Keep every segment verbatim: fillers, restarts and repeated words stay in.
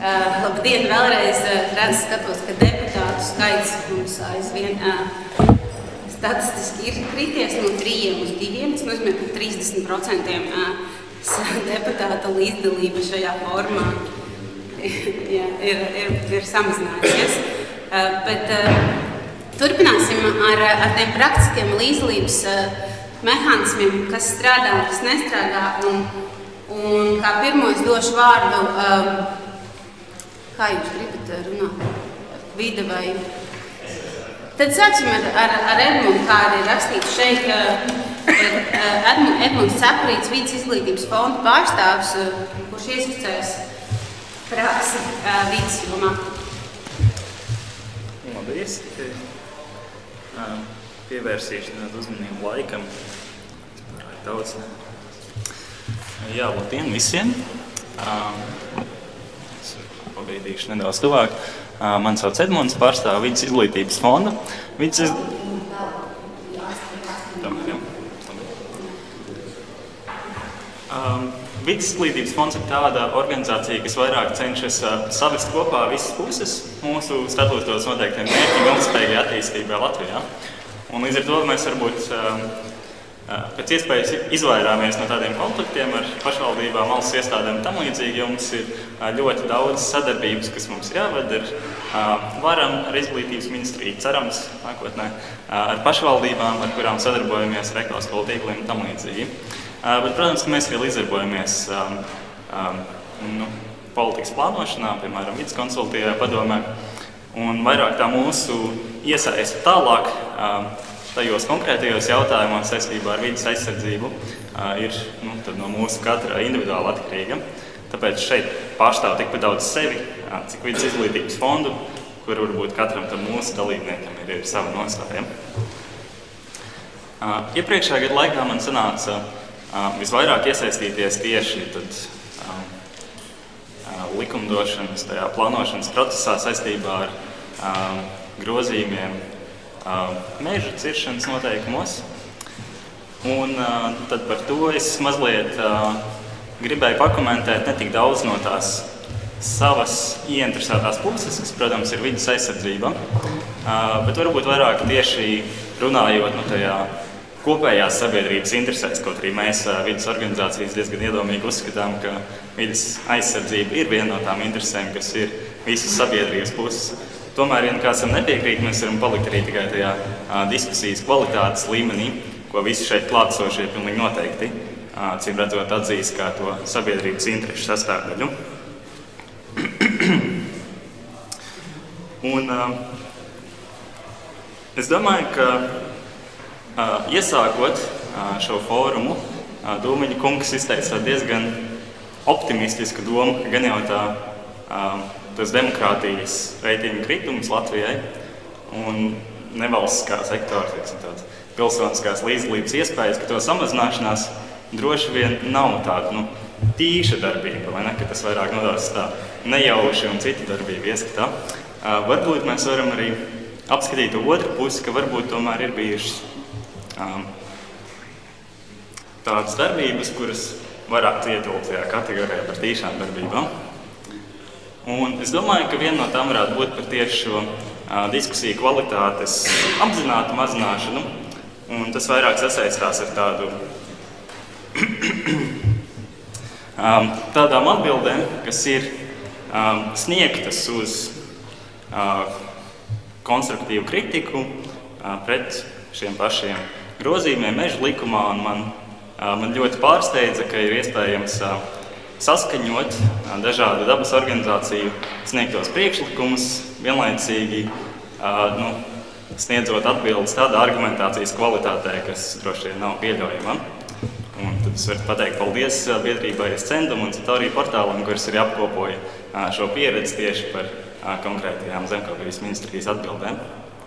Uh, labdien, vēlreiz uh, redzu, skatos, ka deputātu skaits mums aizvien uh, statistiski ir krities no trījiem uz diviem. Tas nozīmē, ka trīsdesmit procenti uh, deputāta līdzdalība šajā formā jā, ir, ir, ir samazinājusies. Uh, bet uh, turpināsim ar, ar tiem praktiskiem līdzdalības uh, mehānismiem, kas strādā un kas nestrādā. Un, un kā pirmo es došu vārdu, uh, kā jūs gribat runāt? Vide vai? Tad sāksim ar, ar, ar Edmundu, kā arī rakstīts šeit. Edmunds, Edmunds Cepurīts, Vides izglītības fonda pārstāvs, kurš ieskicēs praksi vides jomā. Paldies. Pievērsīšu nedaudz uzmanību laikam. Daudz. Jā, labdien visiem. Pabeidīšu nedaudz tuvāk. Mani sauc Edmunds, pārstāv Vides izglītības fonda. Vides iz... Vides izglītības fonds ir tāda organizācija, kas vairāk cenšas savest kopā visas puses mūsu statūtos noteiktiem mērķiem ilgspējīgai attīstībai Latvijā. Un līdz ar to mēs varbūt pēc iespējas izvairāmies no tādiem konfliktiem ar pašvaldībām, valsts iestādēm un tam līdzīgi, jo mums ir ļoti daudz sadarbības, kas mums ir jāved ar varam, ar izglītības ministriju, cerams, nākotnē, ar pašvaldībām, ar kurām sadarbojamies ar ekoskolu tīkliem un tam līdzīgi. Bet, protams, ka mēs arī līdzdarbojamies um, um, nu, politikas plānošanā, piemēram, vides konsultatīvajā padomē, un vairāk tā mūsu iesaiste tālāk um, tajos konkrētajos jautājumos saistībā ar vides aizsardzību uh, ir nu, no mūsu katra individuāli atkarīga. Tāpēc šeit pārstāv tikpat daudz sevi, uh, cik vides izglītības fondu, kur varbūt katram tam mūsu dalībniekam ir, ir sava nostāja. Uh, iepriekšējā gada laikā man sanāca uh, visvairāk iesaistīties tieši tad, uh, uh, likumdošanas, tajā plānošanas procesā saistībā ar uh, grozījumiem meža ciršanas noteikumos. Un uh, tad par to es mazliet uh, gribēju pakomentēt ne tik daudz no tās savas ieinteresētās puses, kas, protams, ir vides aizsardzība, uh, bet varbūt vairāk tieši runājot no tajā kopējās sabiedrības interesēs, kaut arī mēs uh, vides organizācijas diezgan iedomīgi uzskatām, ka vides aizsardzība ir viena no tām interesēm, kas ir visas sabiedrības puses. Tomēr, ja kādam nepiekrīt, mēs varam palikt arī tikai tajā a, diskusijas kvalitātes līmenī, ko visi šeit klātsošie pilnīgi noteikti, a, cīm redzot, atzīst kā to sabiedrības interešu sastāvdaļu. Un a, es domāju, ka a, iesākot a, šo fórumu, a, Dūmiņa kungs izteica diezgan optimistisku domu, ka gan jau tā a, tas demokrātijas reitingu kritums Latvijai un nevalstiskā sektora, tāds pilsoniskās līdzdalības iespējas, ka to samazināšanās droši vien nav tāda nu, tīša darbība, vai ne, ka tas vairāk nodās tā nejauši un citu darbību ieskatā. Uh, varbūt mēs varam arī apskatīt otru pusi, ka varbūt tomēr ir bijušas um, tādas darbības, kuras varētu ietilpt tajā kategorijā par tīšām darbībām. Un es domāju, ka viena no tām varētu būt par tieši šo a, diskusiju kvalitātes apzinātu mazināšanu, un tas vairāk sasaistās ar tādu um, tādām atbildēm, kas ir um, sniegtas uz uh, konstruktīvu kritiku uh, pret šiem pašiem grozījumiem meža likumā, un man, uh, man ļoti pārsteidza, ka ir iespējams uh, saskaņot dažādu dabas organizāciju sniegtos priekšlikumus, vienlaicīgi nu, sniedzot atbildes tādā argumentācijas kvalitātē, kas droši vien nav pieļaujama. Un tad es varu pateikt paldies biedrībai Scendum un Citorija portālam, kuras arī apkopoja šo pieredzi tieši par konkrētajām zemkopības ministrijas atbildēm.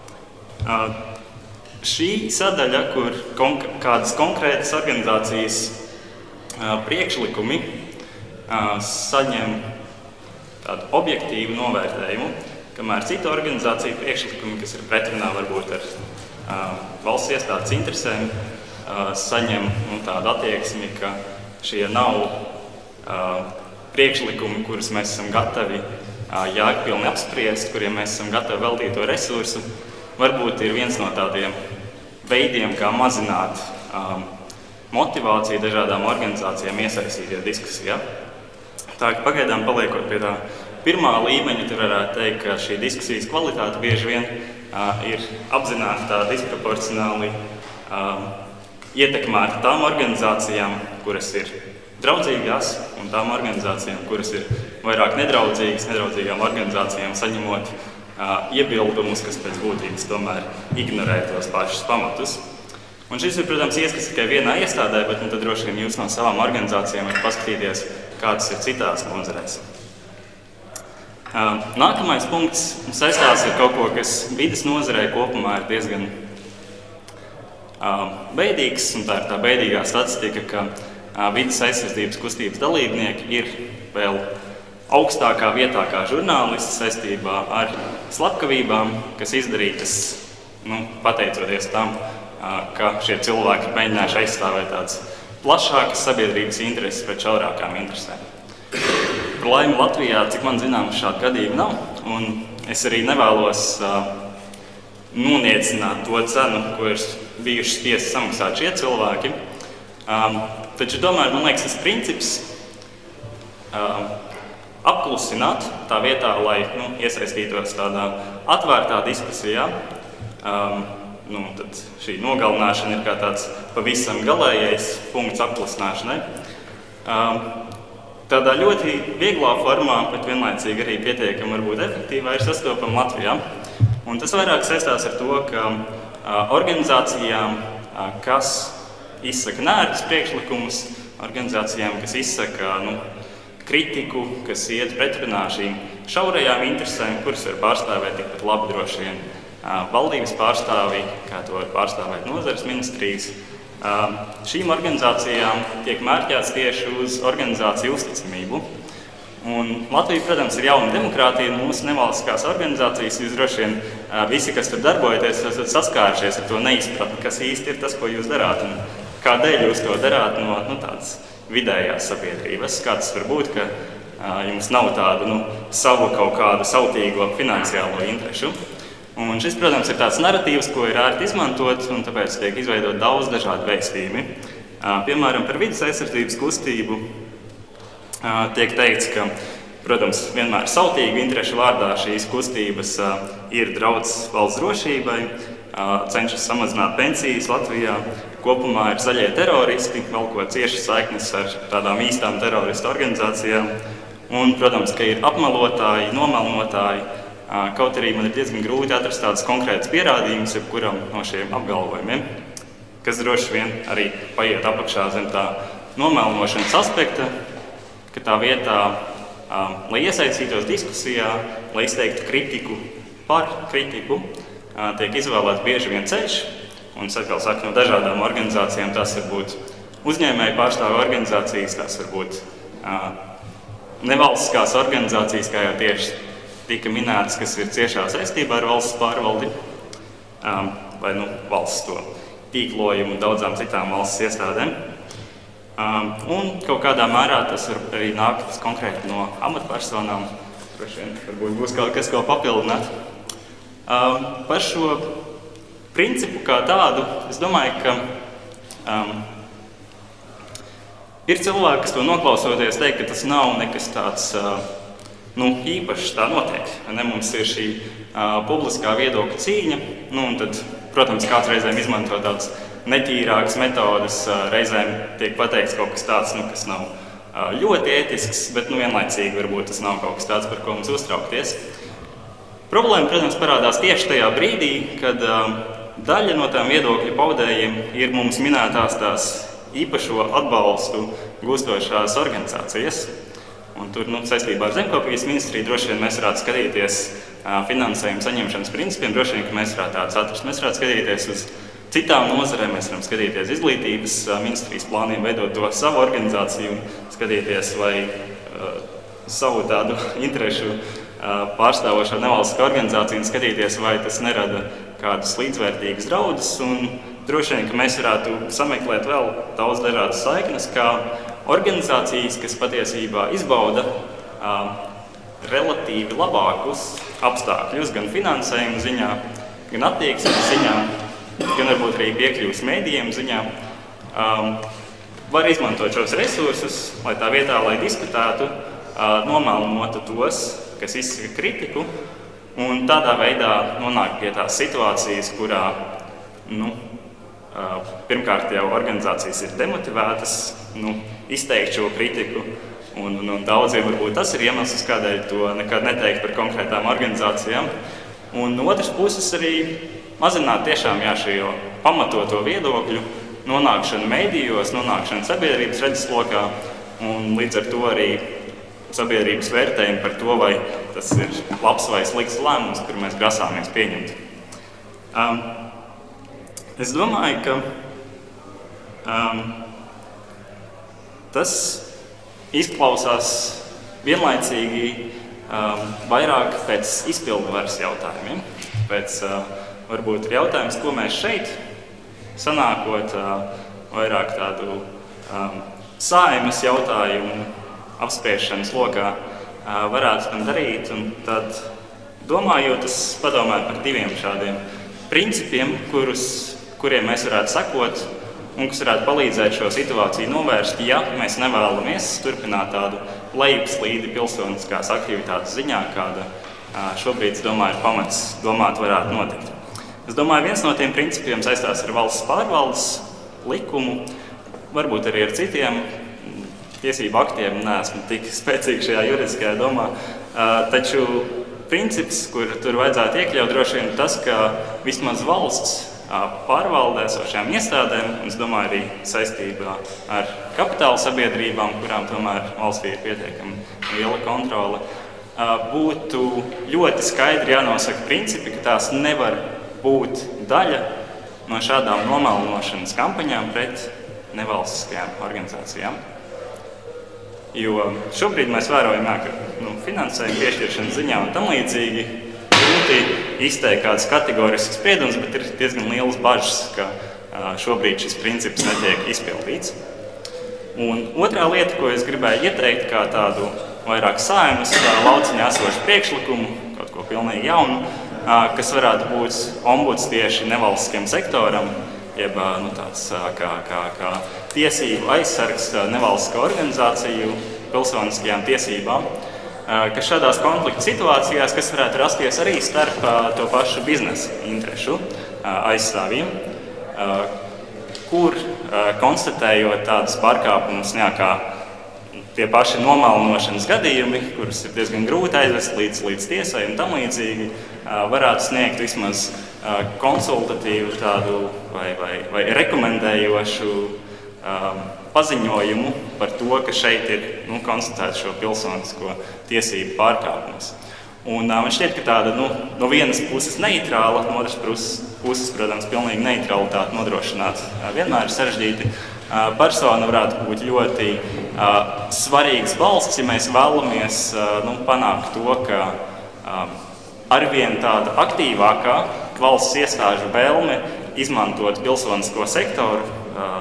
Šī sadaļa, kur konk kādas konkrētas organizācijas priekšlikumi saņem tādu objektīvu novērtējumu, kamēr citu organizāciju priekšlikumi, kas ir pretrunā varbūt ar uh, valsts iestādes interesēm, uh, saņem nu, tādu attieksmi, ka šie nav uh, priekšlikumi, kurus mēs esam gatavi jēgpilni apspriest, kuriem mēs esam gatavi veltīt to resursu, varbūt ir viens no tādiem veidiem, kā mazināt um, motivāciju dažādām organizācijām iesaistīties diskusijā. Tā kā pagaidām paliekot pie tā pirmā līmeņa, tur varētu teikt, ka šī diskusijas kvalitāte bieži vien uh, ir apzināti tā disproporcionāli uh, ietekmēta tām organizācijām, kuras ir draudzīgās, un tām organizācijām, kuras ir vairāk nedraudzīgas, nedraudzīgām organizācijām saņemot uh, iebildumus, kas pēc būtības tomēr ignorē tos pašus pamatus. Un šis ir, protams, ieskats tikai vienā iestādē, bet nu, tad droši vien jūs no savām organizācijām varat paskatīties, kā tas ir citās nozarēs. Uh, nākamais punkts saistās ar kaut ko, kas vides nozarē kopumā ir diezgan uh, beidīgs, un tā ir tā beidīgā statistika, ka uh, vides aizsardzības kustības dalībnieki ir vēl augstākā vietā kā žurnālisti saistībā ar slepkavībām, kas izdarītas, nu, pateicoties tam, uh, ka šie cilvēki ir mēģinājuši aizstāvēt tādas plašākas sabiedrības intereses pret šaurākām interesēm. Par laimi Latvijā, cik man zināms, šādu gadījumu nav, un es arī nevēlos uh, noniecināt to cenu, ko ir bijuši spiesti samaksāt šie cilvēki. Um, taču tomēr, man liekas, tas princips um, apklusināt tā vietā, lai nu, iesaistītos tādā atvērtā diskusijā. Um, nu, tad šī nogalināšana ir kā tāds pavisam galējais punkts apklusināšanai. Um, Tādā ļoti vieglā formā, bet vienlaicīgi arī pietiekami varbūt efektīvā ir sastopama Latvijā. Un tas vairāk saistās ar to, ka a, organizācijām, a, kas izsaka nērtus priekšlikumus, organizācijām, kas izsaka nu, kritiku, kas iet pretrunā šīm šaurajām interesēm, kuras var pārstāvēt tikpat labi droši vien a, valdības pārstāvji, kā to var pārstāvēt nozares ministrijas. Uh, šīm organizācijām tiek mērķēts tieši uz organizāciju uzticamību. Un Latvija, protams, ir jauna demokrātija, un mūsu nevalstiskās organizācijas, jūs droši vien uh, visi, kas tur darbojaties, esat saskārušies ar to neizpratni, kas īsti ir tas, ko jūs darāt, un kādēļ jūs to darāt no nu, tādas vidējās sabiedrības. Kā tas var būt, ka uh, jums nav tādu nu, savu kaut kādu sautīgo finansiālo interešu. Un šis, protams, ir tāds naratīvs, ko ir ērti izmantot, un tāpēc tiek izveidot daudz dažādu vēstījumi. Piemēram, par vides aizsardzības kustību tiek teikts, ka, protams, vienmēr sautīgu interešu vārdā šīs kustības ir draudz valsts drošībai, cenšas samazināt pensijas Latvijā, kopumā ir zaļie teroristi, valkot cieši saiknes ar tādām īstām teroristu organizācijām, un, protams, ka ir apmelotāji, nomelnotāji. Kaut arī man ir diezgan grūti atrast tādas konkrētas pierādījumus jebkuram no šiem apgalvojumiem, kas droši vien arī paiet apakšā zem tā nomelnošanas aspekta, ka tā vietā, um, lai iesaistītos diskusijā, lai izteiktu kritiku par kritiku, uh, tiek izvēlēts bieži vien ceļš, un es atkal saku, no dažādām organizācijām tas var būt uzņēmēju pārstāvu organizācijas, tas var būt uh, nevalstiskās organizācijas, kā jau tieši tika minētas, kas ir ciešā saistībā ar valsts pārvaldi, um, vai nu, valsts to tīklojumu un daudzām citām valsts iestādēm. Um, un kaut kādā mērā tas var arī nākt konkrēti no amatpersonām. Droši vien, varbūt būs kaut kas, ko papildināt. Um, par šo principu kā tādu, es domāju, ka um, ir cilvēki, kas to noklausoties, teikt, ka tas nav nekas tāds uh, Nu, īpaši tā notiek. Ne, mums ir šī uh, publiskā viedokļa cīņa, nu, un tad, protams, kāds reizēm izmanto tādas netīrākas metodes, uh, reizēm tiek pateikts kaut kas tāds, nu, kas nav uh, ļoti ētisks, bet nu, vienlaicīgi varbūt tas nav kaut kas tāds, par ko mums uztraukties. Problēma, protams, parādās tieši tajā brīdī, kad uh, daļa no tām viedokļu paudējiem ir mums minētās tās īpašo atbalstu gūstošās organizācijas. Un tur, nu, saistībā ar Zemkopības ministriju droši vien mēs varētu skatīties uh, finansējuma saņemšanas principiem, droši vien, ka mēs varētu tādus atrast. Mēs varētu skatīties uz citām nozarēm, mēs varam skatīties izglītības uh, ministrijas plāniem, veidot to savu organizāciju un skatīties, vai uh, savu tādu interešu uh, pārstāvošo nevalstiskā organizāciju un skatīties, vai tas nerada kādus līdzvērtīgus draudus. Un droši vien, ka mēs varētu sameklēt vēl daudz dažādas saiknes, kā organizācijas, kas patiesībā izbauda uh, relatīvi labākus apstākļus gan finansējuma ziņā, gan attieksmes ziņā, gan varbūt arī piekļuvas mēdījiem ziņā. Um, var izmantot šos resursus, lai tā vietā, lai diskutētu, uh, nomelnotu tos, kas izsaka kritiku, un tādā veidā nonāk pie tās situācijas, kurā nu, uh, pirmkārt jau organizācijas ir demotivētas nu, izteikt šo kritiku, un, un, un daudziem varbūt tas ir iemesls, kādēļ to nekad neteikt par konkrētām organizācijām. Un no otras puses arī mazināt tiešām jā, šo pamatoto viedokļu, nonākšanu mēdījos, nonākšanu sabiedrības redzeslokā un līdz ar to arī sabiedrības vērtējumu par to, vai tas ir labs vai slikts lēmums, kur mēs grasāmies pieņemt. Um, es domāju, ka um, tas izklausās vienlaicīgi um, vairāk pēc izpildu varas jautājumiem. Pēc uh, varbūt ir jautājums, ko mēs šeit sanākot uh, vairāk tādu um, saeimas jautājumu apspiešanas lokā uh, varētu tam darīt. Un tad, domājot, es padomāju par diviem šādiem principiem, kurus, kuriem mēs varētu sekot un kas varētu palīdzēt šo situāciju novērst, ja mēs nevēlamies turpināt tādu lejupslīdi pilsoniskās aktivitātes ziņā, kāda uh, šobrīd, es domāju, ir pamats domāt varētu notikt. Es domāju, viens no tiem principiem saistās ar valsts pārvaldes likumu, varbūt arī ar citiem tiesību aktiem, neesmu tik spēcīgi šajā juridiskajā domā, taču princips, kur tur vajadzētu iekļaut, droši vien tas, ka vismaz valsts pārvaldē esošajām iestādēm, un es domāju arī saistībā ar kapitāla sabiedrībām, kurām tomēr valstī ir pietiekami liela kontrole, būtu ļoti skaidri jānosaka principi, ka tās nevar būt daļa no šādām nomelnošanas kampaņām pret nevalstiskajām organizācijām. Jo šobrīd mēs vērojam, jā, ka nu, finansējuma piešķiršanas ziņā un tam līdzīgi grūti izteikt kādas kategoriskas spriedumus, bet ir diezgan lielas bažas, ka uh, šobrīd šis princips netiek izpildīts. Un otrā lieta, ko es gribēju ieteikt, kā tādu vairāk saeimas lauciņā esošu priekšlikumu, kaut ko pilnīgi jaunu, kas varētu būt ombuds tieši nevalstiskiem sektoram, jeb nu, tāds kā, kā, kā tiesību aizsargs nevalstisko organizāciju pilsoniskajām tiesībām, kas šādās konflikta situācijās, kas varētu rasties arī starp to pašu biznesa interešu aizstāvjiem, kur konstatējot tādus pārkāpumus, kā tie paši nomelnošanas gadījumi, kurus ir diezgan grūti aizvest līdz, līdz tiesai un tam līdzīgi, varētu sniegt vismaz konsultatīvu tādu vai, vai, vai rekomendējošu um, paziņojumu par to, ka šeit ir nu, konstatēts šo pilsonisko tiesību pārkāpumus. Un uh, man šķiet, ka tāda nu, no vienas puses neitrāla, no otras puses, protams, pilnīgi neitralitāti nodrošināt uh, vienmēr ir sarežģīti. Uh, persona varētu būt ļoti uh, svarīgs balsts, ja mēs vēlamies uh, nu, panākt to, ka um, arvien tāda aktīvākā valsts iestāžu vēlme izmantot pilsonisko sektoru uh,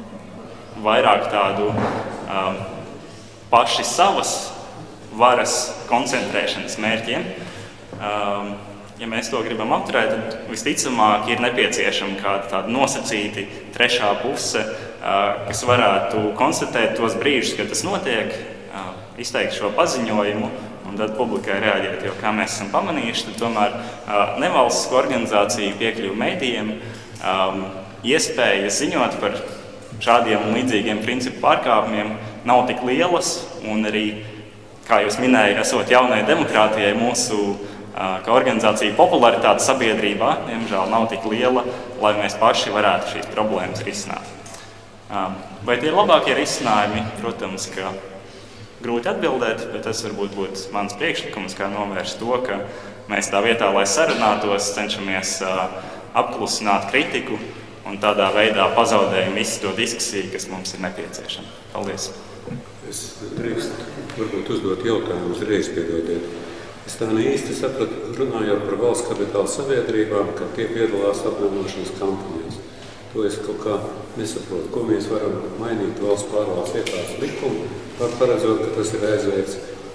vairāk tādu um, paši savas varas koncentrēšanas mērķiem. Um, ja mēs to gribam apturēt, tad visticamāk ir nepieciešama kāda tāda nosacīti trešā puse, uh, kas varētu konstatēt tos brīžus, kad tas notiek, uh, izteikt šo paziņojumu un tad publikai reaģēt, jo, kā mēs esam pamanījuši, tad tomēr uh, nevalstisko organizāciju piekļuvu mēdījiem um, iespēja ziņot par šādiem un līdzīgiem principu pārkāpumiem nav tik lielas, un arī, kā jūs minējāt, esot jaunai demokrātijai, mūsu uh, kā organizācija popularitāte sabiedrībā, diemžēl, nav tik liela, lai mēs paši varētu šīs problēmas risināt. Um, vai tie ir labākie risinājumi? Protams, ka grūti atbildēt, bet tas varbūt būtu mans priekšlikums, kā novērst to, ka mēs tā vietā, lai sarunātos, cenšamies uh, apklusināt kritiku un tādā veidā pazaudējam visu to diskusiju, kas mums ir nepieciešama. Paldies! Es drīkst varbūt uzdot jautājumu uzreiz, piedodiet. Es tā neīsti sapratu, runājot par valsts kapitāla sabiedrībām, ka tie piedalās apvienošanas kampaņās. To es kaut kā nesaprotu, ko mēs varam mainīt valsts pārvaldes iestādes likumu, par paredzot, ka tas ir aizliegts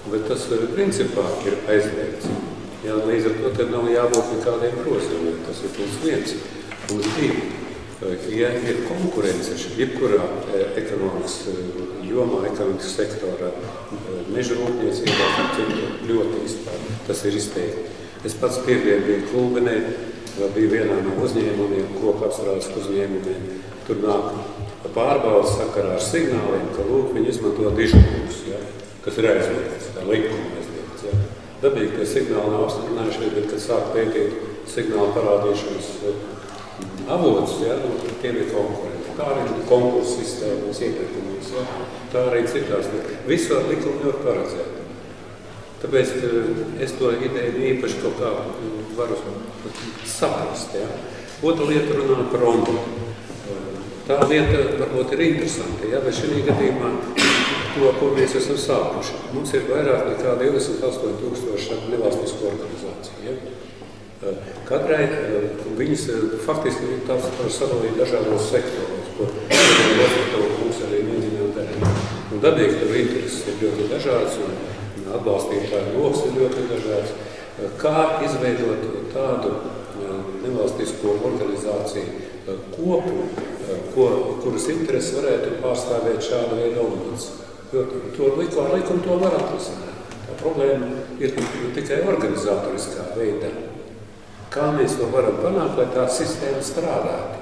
Bet tas principā ir aizliegts. Jā, līdz ar to tad nav jābūt nekādiem grozījumiem. Tas ir plus viens, plus divi. Ja ir konkurence jebkurā ekonomikas jomā, ekonomikas sektorā, meža rūpniecībā, ļoti izpār. Tas ir izteikti. Es pats piedien biju Klūbenē, biju vienā no uzņēmumiem, koku apstrādes uzņēmumiem. Tur nāk pārbaudas sakarā ar signāliem, ka lūk, viņi izmanto dižkūrus, ja, kas ir aizliegts, tā likuma aizliegts. Ja. Dabīgi, ka signāli nav apstiprinājušies, bet, kad sāk pētīt signālu parādīšanas avots, ja, nu, tie bija konkurenti. Tā arī konkursu sistēmas iepirkumos, ja. Tā arī citās. Visu ar likumu nevar paredzēt. Tāpēc es to ideju īpaši kaut kā varu saprast. Ja. Otra lieta runā par ombudu. Tā lieta varbūt ir interesanta, ja, bet šī gadījumā to, ko mēs esam sākuši. Mums ir vairāk nekā divdesmit astoņi tūkstoši nevalstisku organizāciju. Ja. Katrai viņas faktiski tās sadalīt dažādos sektoros, ko mums arī mēģinām darīt. Un dabīgi, ka intereses ir ļoti dažāds un atbalstītāju loks ir ļoti dažāds. Kā izveidot tādu nevalstisko organizāciju kopu, ko, kuras intereses varētu pārstāvēt šādu veidu ombuds. Jo to liku ar likumu to var atrisināt. Tā problēma ir tikai organizatoriskā veidā. Kā mēs to varam panākt, lai tā sistēma strādātu?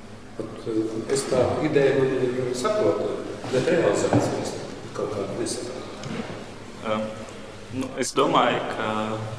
Es tā ideja man saprotu, bet realizācijas kaut kā nesaprotu. Uh, nu, es domāju, ka...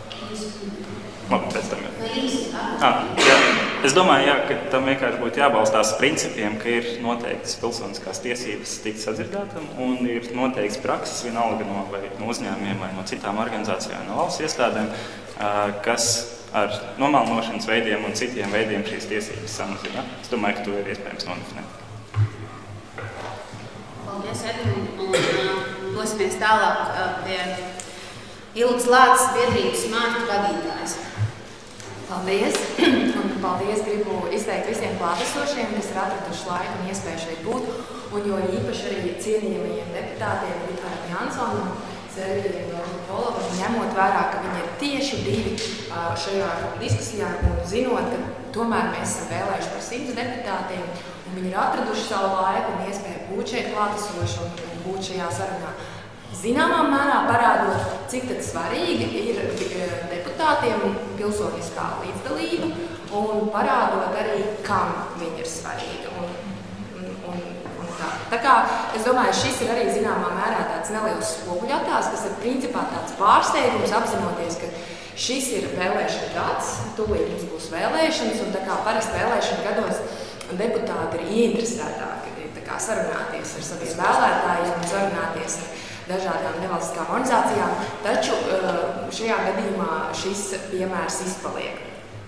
Labi, pēc tam jā. Ah, jā. Es domāju, jā, ka tam vienkārši būtu jābalstās principiem, ka ir noteiktas pilsoniskās tiesības tikt sadzirdētam un ir noteikts prakses vienalga no, vai no uzņēmumiem vai no citām organizācijām, no valsts iestādēm, kas ar nomalnošanas veidiem un citiem veidiem šīs tiesības samazina. Es domāju, ka to ir iespējams nodefinēt. Paldies, Edmund. Un dosimies tālāk pie Ilgas Lāces biedrības Smart vadītājas. Paldies! Un paldies gribu izteikt visiem klātesošiem, kas ir atraduši laiku un iespēju šeit būt, un jo īpaši arī cienījamajiem deputātiem Rikāram Jansonam, Sergejam Polovam, ņemot vērā, ka viņi ir tieši divi šajā diskusijā un zinot, ka tomēr mēs esam vēlējuši par simts deputātiem, un viņi ir atraduši savu laiku un iespēju būt šeit klātesoši un, un būt šajā sarunā. Zināmā mērā parādot, cik tad svarīgi ir deputātiem pilsoniskā līdzdalība un parādot arī, kam viņi ir svarīgi. Un, un, un, un tā. tā kā es domāju, šis ir arī zināmā mērā tāds neliels spoguļattēls, kas ir principā tāds pārsteigums, apzinoties, ka šis ir vēlēšana gads, tūlīt mums būs vēlēšanas, un tā kā parasti vēlēšana gados deputāti ir ieinteresētāki tā kā sarunāties ar saviem vēlētājiem un sarunāties ar dažādām nevalstiskām organizācijām, taču šajā gadījumā šis piemērs izpaliek.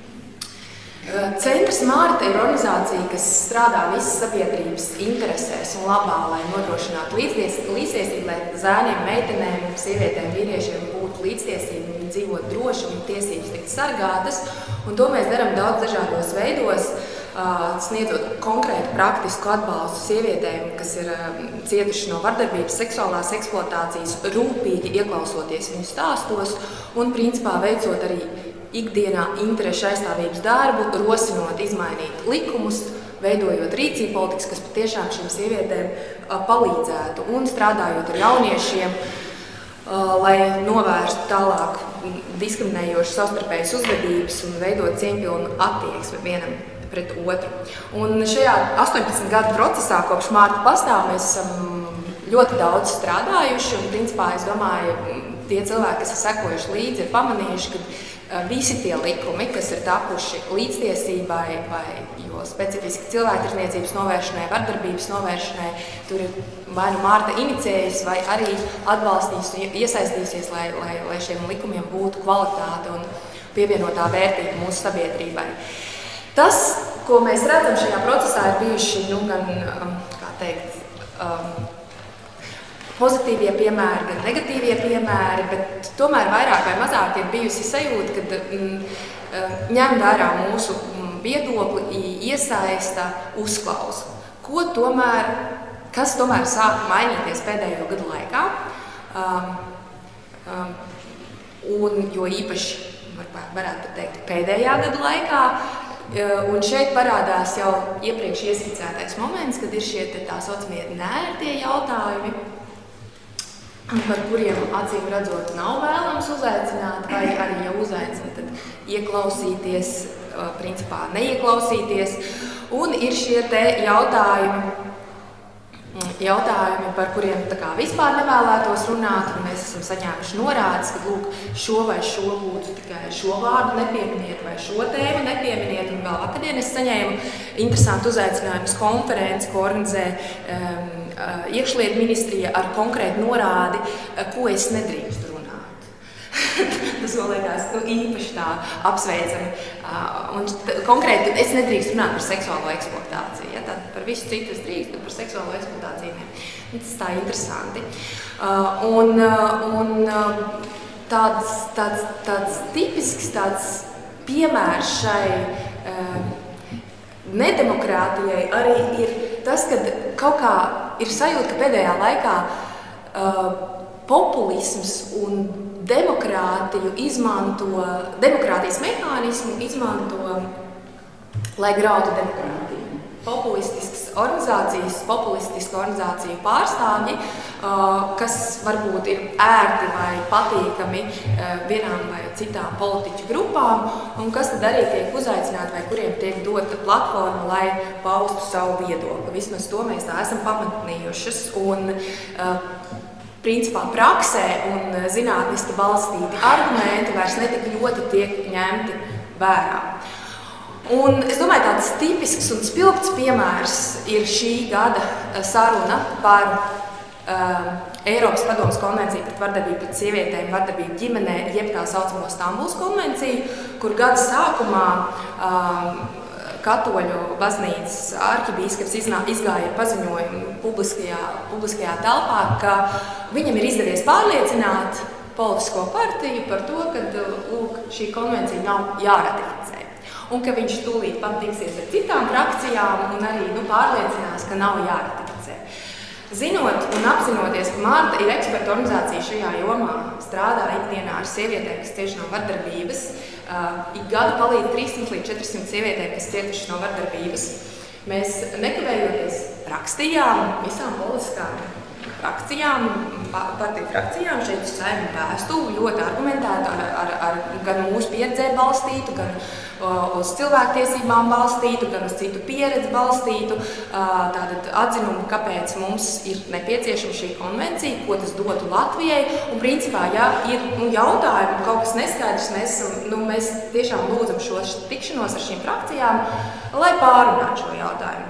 Centrs Smart ir organizācija, kas strādā visas sabiedrības interesēs un labā, lai nodrošinātu līdztiesību, lai zēniem, meitenēm, sievietēm, vīriešiem būtu līdztiesība, viņi dzīvot droši, viņu tiesības tikt sargātas, un to mēs darām daudz dažādos veidos, sniedzot konkrētu praktisku atbalstu sievietēm, kas ir cietuši no vardarbības, seksuālās eksploatācijas, rūpīgi ieklausoties viņu stāstos un principā veicot arī ikdienā interešu aizstāvības darbu, rosinot izmainīt likumus, veidojot rīcību politikas, kas patiešām šīm sievietēm palīdzētu un strādājot ar jauniešiem, lai novērstu tālāk diskriminējošas savstarpējas uzvedības un veidot cieņpilnu attieksmi vienam pret otru. Un šajā astoņpadsmit gadu procesā, kopš Smart pastāv, mēs esam ļoti daudz strādājuši, un principā, es domāju, tie cilvēki, kas ir sekojuši līdzi, ir pamanījuši, ka visi tie likumi, kas ir tapuši līdztiesībai vai jo specifiski cilvēktirdzniecības novēršanai, vardarbības novēršanai, tur ir vai nu Marta inicējusi, vai arī atbalstījis un iesaistīsies, lai, lai, lai šiem likumiem būtu kvalitāte un pievienotā vērtība mūsu sabiedrībai. Tas, ko mēs redzam šajā procesā, ir bijuši, nu, gan, kā teikt, um, pozitīvie piemēri, gan negatīvie piemēri, bet tomēr vairāk vai mazāk ir bijusi sajūta, kad mm, ņem vērā mūsu viedokli, iesaista, uzklausa. Ko tomēr, kas tomēr sāk mainīties pēdējo gadu laikā? Um, un jo īpaši, varētu teikt, pēdējā gada laikā. Un šeit parādās jau iepriekš ieskicētais moments, kad ir šie tā saucamie nērtie jautājumi, par kuriem acīm redzot nav vēlams uzaicināt, vai arī ja uzaicina, tad ieklausīties, principā neieklausīties. Un ir šie te jautājumi, jautājumi, par kuriem tā kā vispār nevēlētos runāt, un mēs esam saņēmuši norādes, ka lūk, šo vai šo būtu tikai šo vārdu nepieminiet vai šo tēmu nepieminiet, un vēl vakardien es saņēmu interesantu uzaicinājumu uz konferenci, ko organizē um, iekšlietu ministrija ar konkrētu norādi, ko es nedrīkstu runāt. Tas man liekas nu, īpaši tā apsveicami. Un konkrēti es nedrīkstu runāt par seksuālo eksploatāciju. Ja? Tad par visu citu es drīkstu, bet par seksuālo eksploatāciju ne. Tas tā interesanti. Un, un tāds, tāds, tāds tipisks tāds piemērs šai nedemokrātijai arī ir tas, ka kaut kā ir sajūta, ka pēdējā laikā uh, populisms un demokrātiju izmanto, demokrātijas mehānismu izmanto, lai grautu demokrātiju. Populistiskas organizācijas, populistisku organizāciju pārstāvji, uh, kas varbūt ir ērti vai patīkami uh, vienām vai citām politiķu grupām, un kas tad arī tiek uzaicināti vai kuriem tiek dota platforma, lai paustu savu viedokli. Vismaz to mēs tā esam pamatnījušas, un uh, principā praksē un zinātniski balstīti argumenti vairs netik ļoti tiek ņemti vērā. Un es domāju, tāds tipisks un spilgts piemērs ir šī gada saruna par uh, Eiropas padomes konvenciju pret vardarbību pret sievietēm, vardarbību ģimenē, jeb tā saucamo Stambulas konvenciju, kur gada sākumā uh, Katoļu baznīcas arhibīskaps izgāja ar paziņojumu publiskajā, publiskajā telpā, ka viņam ir izdevies pārliecināt politisko partiju par to, ka lūk, šī konvencija nav jāratificē. Un ka viņš tūlīt pat tiksies ar citām frakcijām un arī nu, pārliecinās, ka nav jāratificē. Zinot un apzinoties, ka Marta ir eksperta organizācija šajā jomā, strādā ikdienā ar sievietēm, kas cieši no vardarbības, uh, ik gadu palīdz trīssimt līdz četrsimt sievietēm, kas cietuši no vardarbības. Mēs nekavējoties rakstījām visām politiskām frakcijām, partiju frakcijām, šeit uz Saeimu vēstuli, ļoti argumentētu, ar, ar, ar gan mūsu pieredzē balstītu, gan uh, uz cilvēktiesībām balstītu, gan uz citu pieredzi balstītu, uh, tātad atzinumu, kāpēc mums ir nepieciešama šī konvencija, ko tas dotu Latvijai, un principā, ja ir nu, jautājumi, kaut kas neskaidrs, mēs, nu, mēs tiešām lūdzam šo tikšanos ar šīm frakcijām, lai pārunātu šo jautājumu.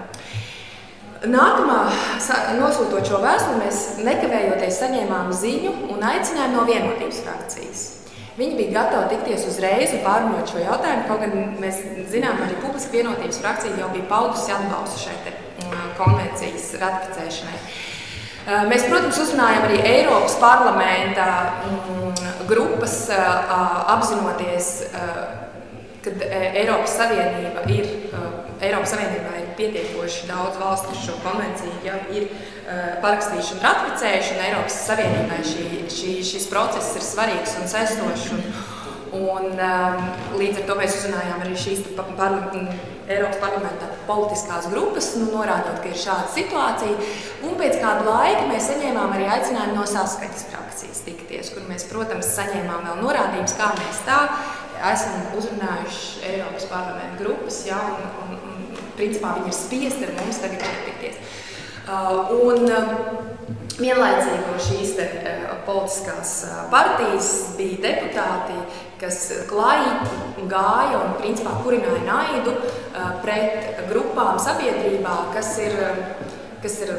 Nākamā, nosūtot šo vēstuli, mēs nekavējoties saņēmām ziņu un aicinājumu no Vienotības frakcijas. Viņi bija gatavi tikties uzreiz un pārunāt šo jautājumu, kaut gan mēs zinām, arī publiski Vienotības frakcija jau bija paudusi atbalstu šai te konvencijas ratificēšanai. Mēs, protams, uzrunājam arī Eiropas parlamenta grupas, apzinoties, kad Eiropas Savienība ir, Eiropas Savienībā ir pietiekoši daudz valstu, kas šo konvenciju jau ir parakstījuši un ratificējuši, un Eiropas Savienībai šī, šī, šis process ir svarīgs un saistošs. Un, un līdz ar to mēs uzrunājām arī šīs parla, Eiropas parlamenta politiskās grupas, nu, norādot, ka ir šāda situācija. Un pēc kāda laika mēs saņēmām arī aicinājumu no Saskaņas frakcijas tikties, kur mēs, protams, saņēmām vēl norādījums, kā mēs tā esam uzrunājuši Eiropas parlamenta grupas, ja, un, un, un principā viņi ir spiesti ar mums tagad tikties. Uh, un uh, vienlaicīgi no šīs te, uh, politiskās uh, partijas bija deputāti, kas klāji gāja un principā kurināja naidu uh, pret grupām sabiedrībā, kas ir, kas ir,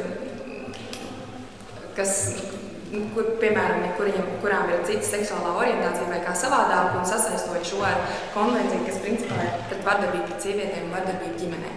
kas, kur, piemēram, kuriem, kurām ir cita seksuālā orientācija vai kā savādāk, un sasaistot šo ar konvenciju, kas principā ir pret vardarbību pret sievietēm un vardarbību ģimenē.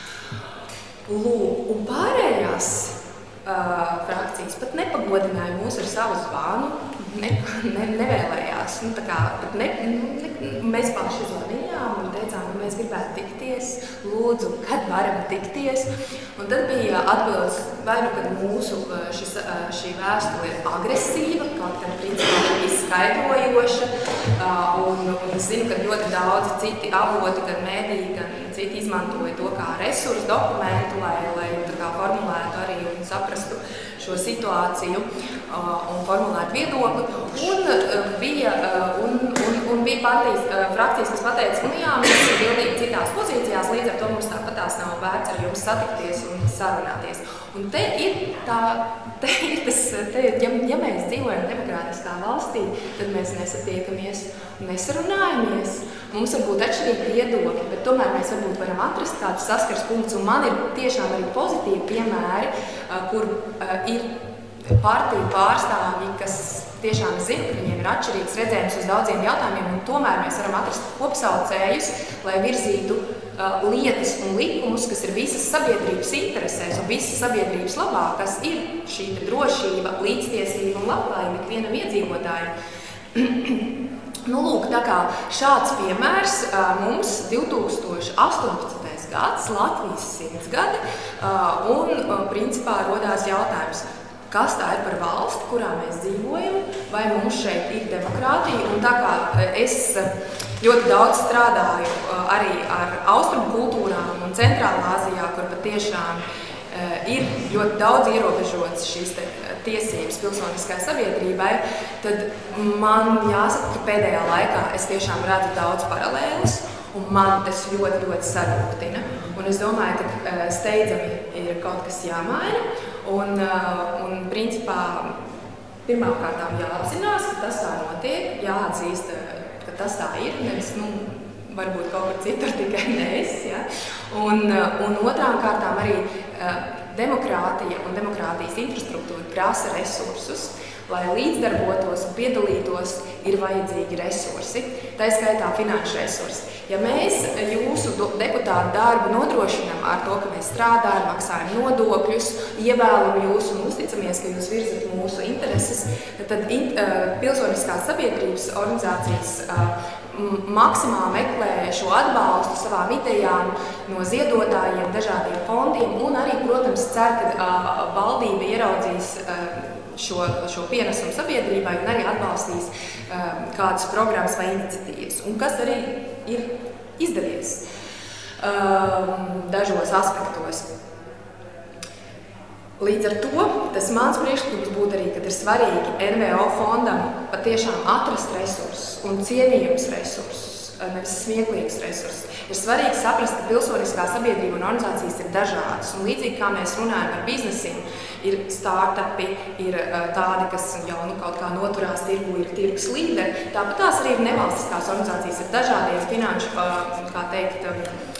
Lūk, un pārējās uh, frakcijas pat nepagodināja mūs ar savu zvanu, ne, ne, nevēlējās. Nu, tā kā, ne, ne, mēs paši zvanījām un teicām, ka mēs gribētu tikties, lūdzu, kad varam tikties. Un tad bija atbildes, vai nu, kad mūsu šis, šī vēstule ir agresīva, kaut kā principā viss skaidrojoša, un, un es zinu, ka ļoti daudzi citi avoti, gan mēdī, gan citi izmantoja to kā resursu dokumentu, lai, lai tā kā formulētu arī un saprastu šo situāciju un formulētu viedokli. Un bija, un, un, un bija partijas, frakcijas, kas pateica, nu jā, mēs esam pilnīgi citās pozīcijās, līdz ar to mums tāpatās nav vērts ar jums satikties un sarunāties. Un te ir tā, te ir tas, te, ja, ja mēs dzīvojam demokrātiskā valstī, tad mēs nesatiekamies un nesarunājamies. Mums var būt atšķirīgi viedokļi, bet tomēr mēs varbūt varam atrast kādus saskars punktus. Un man ir tiešām arī pozitīvi piemēri, kur ir partiju pārstāvji, kas tiešām zina, ka viņiem ir atšķirīgs redzējums uz daudziem jautājumiem, un tomēr mēs varam atrast kopsaucējus, lai virzītu uh, lietas un likumus, kas ir visas sabiedrības interesēs un visas sabiedrības labā, kas ir šī drošība, līdztiesība un labklājība ikvienam iedzīvotājiem. Nu, lūk, tā kā šāds piemērs uh, mums divtūkstoš astoņpadsmitais gads, Latvijas simtsgadi, uh, un uh, principā rodās jautājums, kas tā ir par valsti, kurā mēs dzīvojam, vai mums šeit ir demokrātija. Un tā kā es ļoti daudz strādāju arī ar austrumu kultūrām un Centrālā Āzijā, kur patiešām ir ļoti daudz ierobežotas šīs tiesības pilsoniskai sabiedrībai, tad man jāsaka, ka pēdējā laikā es tiešām redzu daudz paralēlus, un man tas ļoti, ļoti sarūktina. Un es domāju, ka steidzami ir kaut kas jāmaina. Un, un principā pirmkārtām jāapzinās, ka tas tā notiek, jāatzīst, ka tas tā ir, nevis, nu, varbūt kaut kur citur tikai mēs, ja? Un, un otrām kārtām arī demokrātija un demokrātijas infrastruktūra prasa resursus. Lai līdzdarbotos un piedalītos, ir vajadzīgi resursi, tā skaitā finanšu resursi. Ja mēs jūsu deputātu darbu nodrošinām ar to, ka mēs strādājam, maksājam nodokļus, ievēlam jūs un uzticamies, ka jūs virzat mūsu intereses, tad in, pilsoniskās sabiedrības organizācijas maksimāli meklē šo atbalstu savām idejām no ziedotājiem, dažādiem fondiem un arī, protams, cer, ka valdība ieraudzīs Šo, šo pienesumu sabiedrībai un arī atbalstīs um, kādas programmas vai iniciatīvas, un kas arī ir izdevies um, dažos aspektos. Līdz ar to tas mans priekšlikums būtu arī, ka ir svarīgi N V O fondam patiešām atrast resursus un cienījums resursus, nevis smieklīgs resursus. Ir svarīgi saprast, ka pilsoniskā sabiedrība un organizācijas ir dažādas. Un līdzīgi kā mēs runājam par biznesiem, ir startupi, ir tādi, kas jau nu, kaut kā noturās tirgu, ir tirgus līderi. Tāpat tās arī ir nevalstiskās organizācijas ar dažādiem finanšu, kā teikt,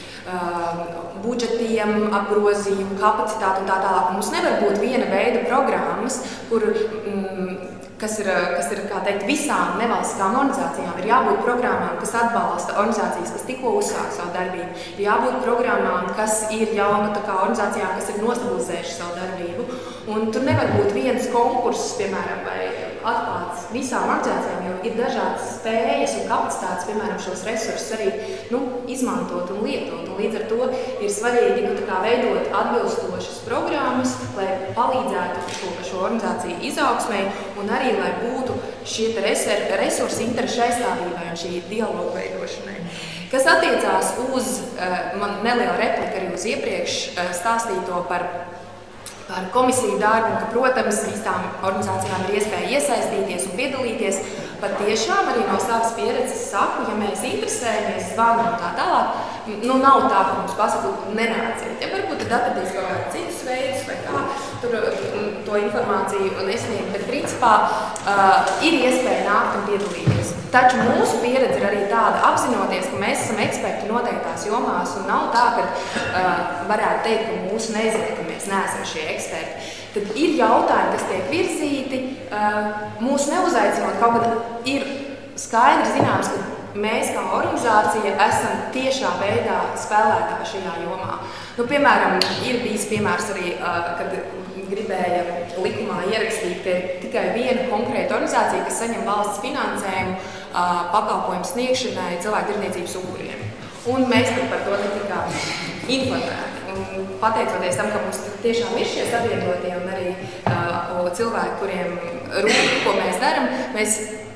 budžetiem, apgrozījumu, kapacitāti un tā tālāk. Mums nevar būt viena veida programmas, kur mm, kas ir, kas ir kā teikt, visām nevalstiskām organizācijām. Ir jābūt programmām, kas atbalsta organizācijas, kas tikko uzsāk savu darbību. Ir jābūt programmām, kas ir jau tā kā organizācijām, kas ir nostabilizējuši savu darbību. Un tur nevar būt viens konkurss, piemēram, vai atklāts visām organizācijām, jo ir dažādas spējas un kapacitātes, piemēram, šos resursus arī nu, izmantot un lietot. Un līdz ar to ir svarīgi nu, tā kā veidot atbilstošas programmas, lai palīdzētu šo, šo organizāciju izaugsmai un arī, lai būtu šie resursi interešu aizstāvībai un šī dialogu veidošanai. Kas attiecās uz, man neliela replika arī uz iepriekš stāstīto par par komisiju darbu, un ka, protams, visām organizācijām ir iespēja iesaistīties un piedalīties. Pat tiešām arī no savas pieredzes saku, ja mēs interesējamies, zvanam un tā tālāk, nu nav tā, ka mums pasaka, nenāciet. Ja varbūt tad atradīs kaut kādu citus veidus vai kā tur to informāciju nesniegt, bet principā uh, ir iespēja nākt un piedalīties. Taču mūsu pieredze ir arī tāda, apzinoties, ka mēs esam eksperti noteiktās jomās un nav tā, ka uh, varētu teikt, ka mūsu nezina, ka mēs neesam šie eksperti. Tad ir jautājumi, kas tiek virzīti, uh, mūsu neuzaicinot, kaut kad ir skaidri zināms, ka mēs kā organizācija esam tiešā veidā spēlētāji šajā jomā. Nu, piemēram, ir bijis piemērs arī, uh, kad gribēja likumā ierakstīt, ka ir tikai viena konkrēta organizācija, kas saņem valsts finansējumu uh, pakalpojumu sniegšanai cilvēku tirdzniecības upuriem. Un mēs par to netikām informēti. Un pateicoties tam, ka mums tiešām ir šie sabiedrotie un arī uh, cilvēki, kuriem rūp, ko mēs darām, mēs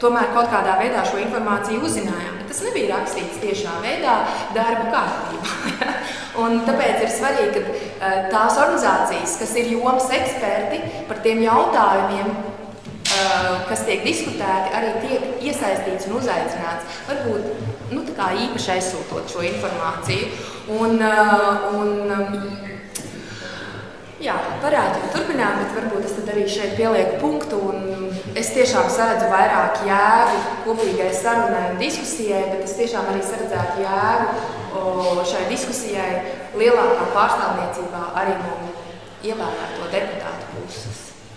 tomēr kaut kādā veidā šo informāciju uzzinājām. Bet tas nebija rakstīts tiešā veidā darba kārtībā. Un tāpēc ir svarīgi, ka tās organizācijas, kas ir jomas eksperti par tiem jautājumiem, kas tiek diskutēti, arī tiek iesaistīts un uzaicināts, varbūt nu, tā kā īpaši aizsūtot šo informāciju. Un, un, jā, varētu turpināt, bet varbūt es tad arī šeit pielieku punktu. Un es tiešām saredzu vairāk jēgu kopīgai sarunai un diskusijai, bet es tiešām arī saredzētu jēgu šai diskusijai lielākā pārstāvniecībā arī no ievēlēto deputātu puses.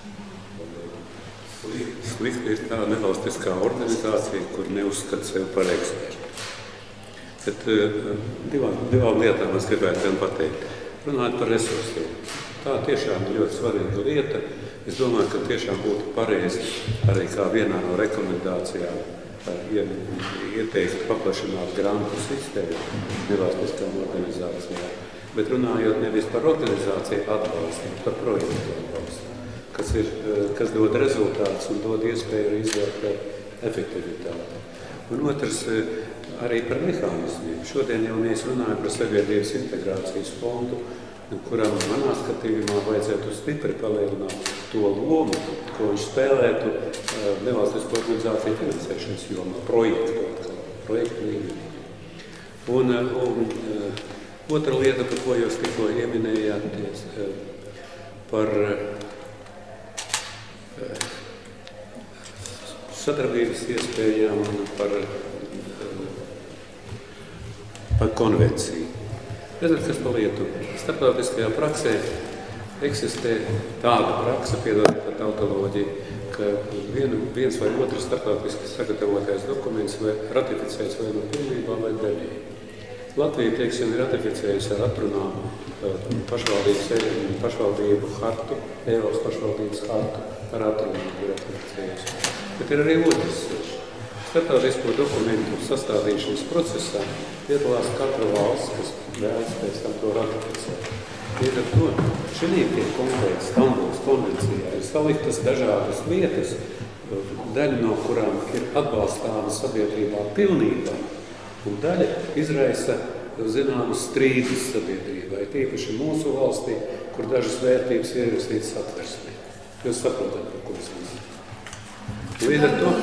Slikti ir tā nevalstiskā organizācija, kur neuzskata sevi par ekspertu. Bet divām, divām lietām es gribētu gan pateikt. Runājot par resursiem. Tā tiešām ir ļoti svarīga lieta. Es domāju, ka tiešām būtu pareizi arī kā vienā no rekomendācijām ieteikt paplašināt grantu sistēmu nevalstiskām organizācijām. Bet runājot nevis par organizāciju atbalstu, bet par projektu atbalstu. Kas, ir, kas dod rezultātus un dod iespēju izvērtēt efektivitāti. Un otrs, arī par mehānismiem. Šodien jau mēs runājam par sabiedrības integrācijas fondu, kuram manā skatījumā vajadzētu stipri palielināt to lomu, ko viņš spēlētu nevalstisko organizāciju finansēšanas jomā, projektu, projektu līmenī. Un, un otra lieta, par ko jūs tikko ieminējāties, par sadarbības iespējām un par, par konvenciju. Redzat, kas par lietu? Starptautiskajā praksē eksistē tāda praksa, piedodiet par tautoloģiju, ka vien, viens vai otrs starptautiski sagatavotais dokuments vai ratificēts vai no pilnībā vai daļīgi. Latvija, teiksim, ir ratificējusi ar atrunām pašvaldību hartu, Eiropas pašvaldības hartu ar atrunām ir ratificējusi. Bet ir arī otrs ceļš. Starptautisko dokumentu sastādīšanas procesā piedalās katra valsts, kas vēlas pēc tam to ratificēt. Līdz ar to šī tiek konkrēti Stambulas konvencijā ir saliktas dažādas lietas, daļa no kurām ir atbalstāma sabiedrībā pilnībā, un daļa izraisa zināmas strīdus sabiedrībai, tīpaši mūsu valstī, kur dažas vērtības ir ierakstītas satversmē. Jūs saprotat, par ko es runāju. Līdz ar to...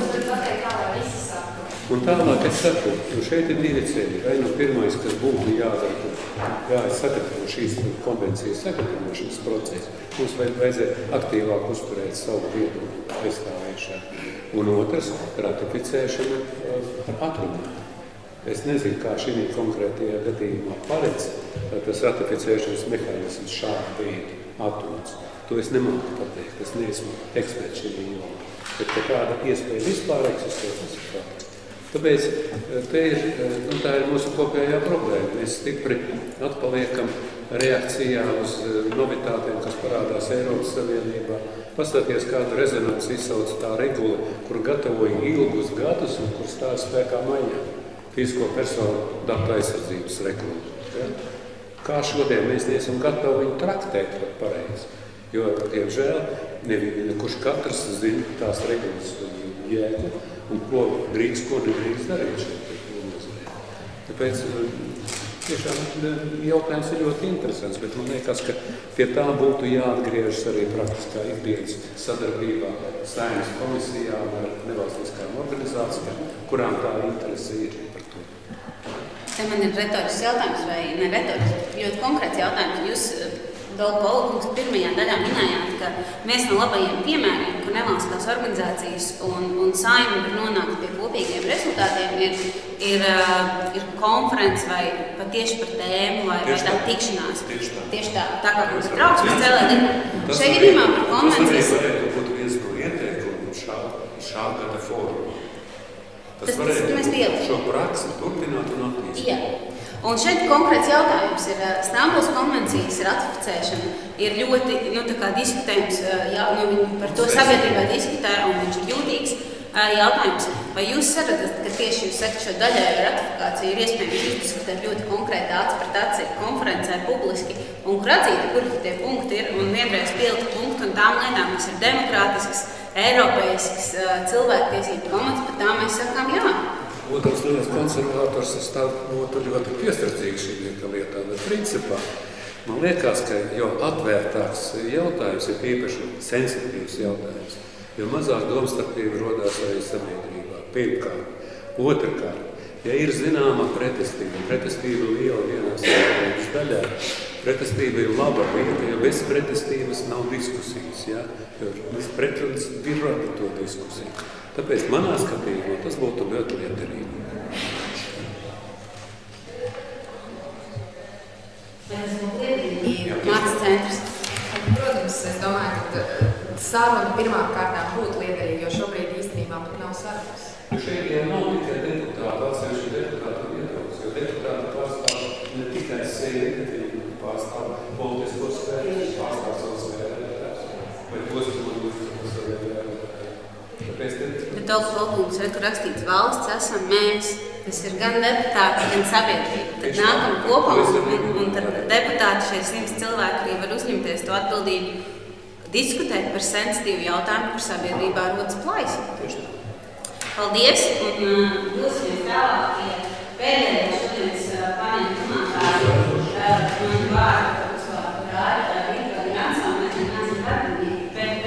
Un tālāk es saku, jo šeit ir divi ceļi. Vai no pirmais, kas būtu jādara, jāsagatavo šīs konvencijas sagatavošanas procesu, mums vajadzēja aktīvāk uzturēt savu viedokļu aizstāvēšanu. Un otrs, ratificēšana ar atrunām. Es nezinu, kā šī konkrētajā gadījumā paredz tas ratificēšanas mehānisms šādu veidu atrunas. To es nemāku pateikt, es neesmu eksperts šī jomā. Bet ka tāda iespēja vispār eksistē, tas ir fakts. Tāpēc te ir, nu, tā ir mūsu kopējā problēma. Mēs stipri atpaliekam reakcijā uz novitātēm, kas parādās Eiropas Savienībā. Paskaties, kādu rezonanci izsauc tā regula, kur gatavoja ilgus gadus un kur stāja spēkā maiņā. Fizisko personu datu aizsardzības regula. Ja? Kā šodien mēs neesam gatavi viņu traktēt pareizi. Jo, diemžēl, neviena, kurš katrs zina tās regulas jēgu un ko drīkst, ko nedrīkst darīt šeit. Tāpēc tiešām jautājums ir ļoti interesants, bet man liekas, ka pie tā būtu jāatgriežas arī praktiskā ikdienas sadarbībā Saeimas komisijām ar nevalstiskām organizācijām, kurām tā interese ir par to. Te man ir retorisks jautājums, vai ne retorisks, ļoti konkrēts jautājums. Jūs Dolpa pirmajā daļā minējāt, ka viens no labajiem piemēriem, kur nevalstiskās organizācijas un, un Saeima var nonākt pie kopīgiem rezultātiem, ir, ir, ir konference vai pat tieši par tēmu vai, vai tā tikšanās. Tieši tā. Tieši tā, tā kā mums ir trauksmes cēlēdien. Šeit gadījumā par konvencijas... Tas varētu būt viens no ieteikumiem šā, šā gada fórumā. Tas, tas varētu šo praksi turpināt un attīstīt. Jā. Un šeit konkrēts jautājums ir Stambulas konvencijas ratificēšana. Ir ļoti nu, tā kā diskutējums, jā, nu, par to sabiedrībā diskutē, un viņš ir jūtīgs jautājums. Vai jūs sarat, ka tieši jūs sakat šo daļēju ratifikāciju ir iespējams izdiskutēt ļoti konkrēti aci pret aci konferencē publiski un kur atzīt, kur tie punkti ir un vienreiz pielikt punktu un tām lietām, kas ir demokrātiskas, eiropeisks cilvēktiesību pamats, par tā mēs sakām jā. Otrs liels konservators ir stāv ļoti piesardzīgs šī lietā, bet principā man liekas, ka jo atvērtāks jautājums ir īpaši sensitīvs jautājums, jo mazāk domstarpība rodās arī sabiedrībā. Pirmkārt. Otrkārt, ja ir zināma pretestība, pretestība liela vienā sabiedrības daļā, pretestība ir laba lieta, jo bez pretestības nav diskusijas, ja? Jo pretrunas ir rada to diskusiju. Tāpēc manā skatījumā tas būtu ļoti liederīgi. Mācas centrs. Protams, es domāju, ka saruna pirmām kārtām būtu liederīga, jo šobrīd īstenībā pat nav sarunas. Šeit jau nav tikai deputāti, atsevišķi deputāti viedoklis, jo deputāti pārstāv ne tikai sevi, bet viņi pārstāv politiskos spēkus, pārstāv savas vēlētājus, vai tos, ko būs savas vēlētājus. Tāpēc te... Bet Tautas valkums ir, tur rakstīts valsts esam mēs, tas ir gan deputāti, gan sabiedrība. Tad nākam kopā un, un tad deputāti šie simts cilvēki arī var uzņemties to atbildību, diskutēt par sensitīvu jautājumu, par sabiedrībā rodas plaisa. Paldies, un uh, dosimies tālāk pie pēdējā šodienas uh, paneļa runātāju. Uh, man vārdu, kas vārdu rāda, Rītros Jansons, mēs neesam darbinieki, bet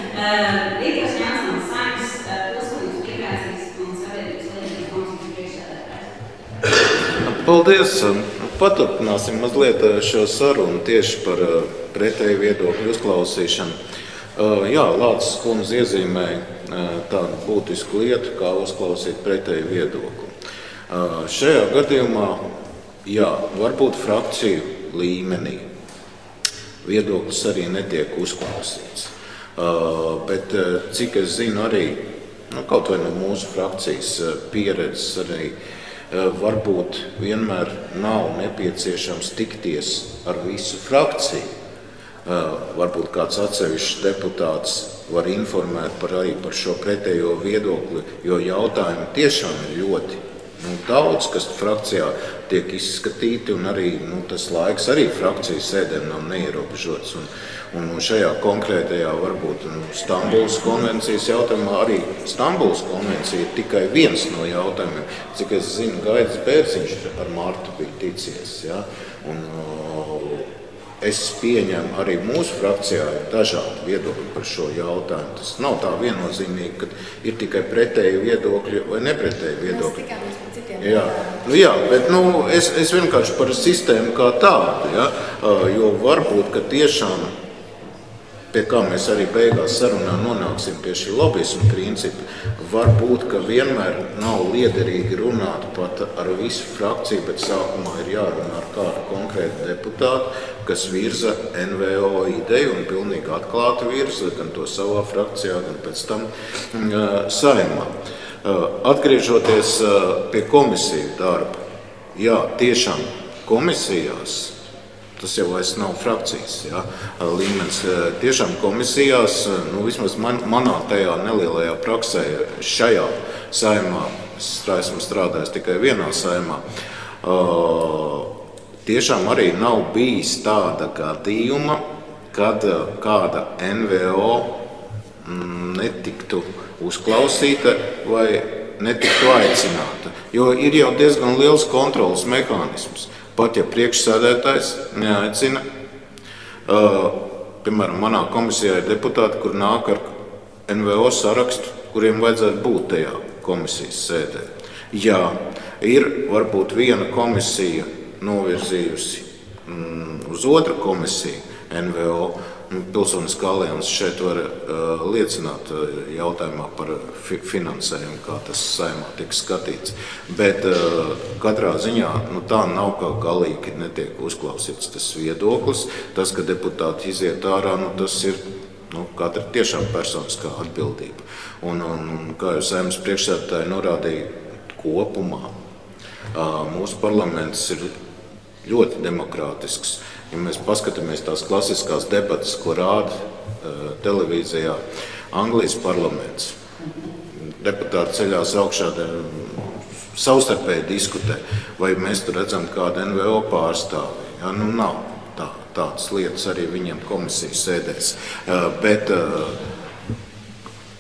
uh, Rītros Jansons Saimnes uh, pilsonības migrācijas un sabiedrības lietības komisijas priekšsēdētājs. Paldies! Paturpināsim mazliet šo sarunu tieši par pretēju viedokļu uzklausīšanu. Jā, Lācis kundze iezīmēja tādu būtisku lietu, kā uzklausīt pretēju viedokli. Šajā gadījumā, jā, varbūt frakciju līmenī viedoklis arī netiek uzklausīts. Bet, cik es zinu, arī nu, kaut vai no mūsu frakcijas pieredzes arī varbūt vienmēr nav nepieciešams tikties ar visu frakciju. Varbūt kāds atsevišķs deputāts var informēt par arī par šo pretējo viedokli, jo jautājumi tiešām ir ļoti nu, daudz, kas frakcijā tiek izskatīti, un arī nu, tas laiks arī frakcijas sēdēm nav neierobežots. Un, un šajā konkrētajā varbūt nu, Stambulas konvencijas jautājumā arī Stambulas konvencija ir tikai viens no jautājumiem. Cik es zinu, Gaidis Bērziņš ar Martu bija ticies. Ja? Un, Es pieņemu, arī mūsu frakcijā ir dažādi viedokļi par šo jautājumu. Tas nav tā viennozīmīgi, ka ir tikai pretēji viedokļi vai nepretēji viedokļi. Mēs tikāmies par citiem. Jā, nu, jā bet nu, es, es vienkārši par sistēmu kā tādu, ja? Jo varbūt, ka tiešām, pie kā mēs arī beigās sarunā nonāksim pie šī lobisma principa, varbūt, ka vienmēr nav liederīgi runāt pat ar visu frakciju, bet sākumā ir jārunā ar kādu konkrētu deputātu, kas virza N V O ideju un pilnīgi atklāti virza gan to savā frakcijā, gan pēc tam uh, Saeimā. Uh, atgriežoties uh, pie komisiju darba, jā, tiešām komisijās, tas jau vairs nav frakcijas ja, līmenis, tiešām komisijās, nu vismaz man, manā tajā nelielajā praksē šajā Saeimā, es esmu strādājis tikai vienā Saeimā, uh, tiešām arī nav bijis tāda gadījuma, kad kāda N V O netiktu uzklausīta vai netiktu aicināta. Jo ir jau diezgan liels kontrolas mehānisms. Pat ja priekšsēdētājs neaicina, uh, piemēram, manā komisijā ir deputāti, kur nāk ar N V O sarakstu, kuriem vajadzētu būt tajā komisijas sēdē. Jā, ir varbūt viena komisija novirzījusi mm, uz otru komisiju N V O. Pilsoniskā alianse šeit var uh, liecināt uh, jautājumā par fi finansējumu, kā tas Saeimā tiek skatīts. Bet uh, katrā ziņā nu, tā nav kā galīgi netiek uzklausīts tas viedoklis. Tas, ka deputāti iziet ārā, nu, tas ir nu, katra tiešām personiskā atbildība. Un, un, un kā jau Saeimas priekšsēdētāji norādīja kopumā, uh, mūsu parlaments ir ļoti demokrātisks. Ja mēs paskatāmies tās klasiskās debatas, ko rāda uh, televīzijā, Anglijas parlaments, deputāti ceļās augšā, savstarpēji diskutē, vai mēs tur redzam kādu N V O pārstāvi. Ja, nu, nav tā, tādas lietas arī viņiem komisijas sēdēs. Uh, bet uh,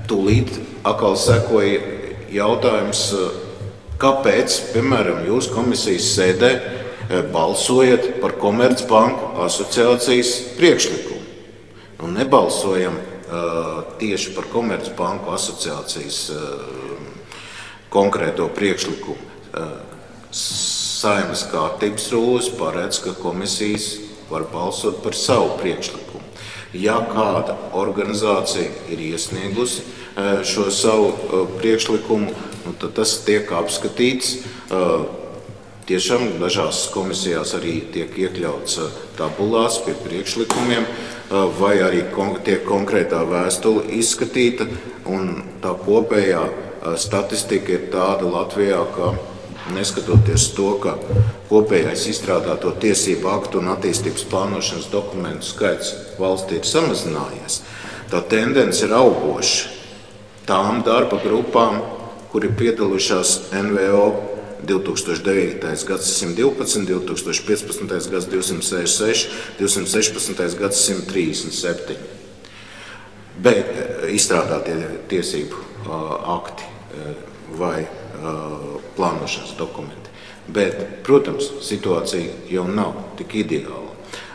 tūlīt atkal sekoja jautājums, kāpēc, piemēram, jūs komisijas sēdē balsojat par Komercbanku asociācijas priekšlikumu. Nu, nebalsojam uh, tieši par Komercbanku asociācijas uh, konkrēto priekšlikumu. Uh, Saeimas kārtības rūlis paredz, ka komisijas var balsot par savu priekšlikumu. Ja kāda organizācija ir iesniegusi uh, šo savu uh, priekšlikumu, nu, tad tas tiek apskatīts. Uh, Tiešām dažās komisijās arī tiek iekļauts tabulās pie priekšlikumiem, vai arī tiek konkrētā vēstule izskatīta, un tā kopējā statistika ir tāda Latvijā, ka neskatoties to, ka kopējais izstrādāto tiesību aktu un attīstības plānošanas dokumentu skaits valstī ir samazinājies, tā tendence ir augoša tām darba grupām, kuri piedalījušās N V O divi tūkstoši devītais gads simt divpadsmit, divi tūkstoši piecpadsmitais gads divsimt sešdesmit seši, divsimt sešpadsmitais gads simt trīsdesmit septiņi. Bet izstrādātie tiesību akti vai plānošanas dokumenti. Bet, protams, situācija jau nav tik ideāla.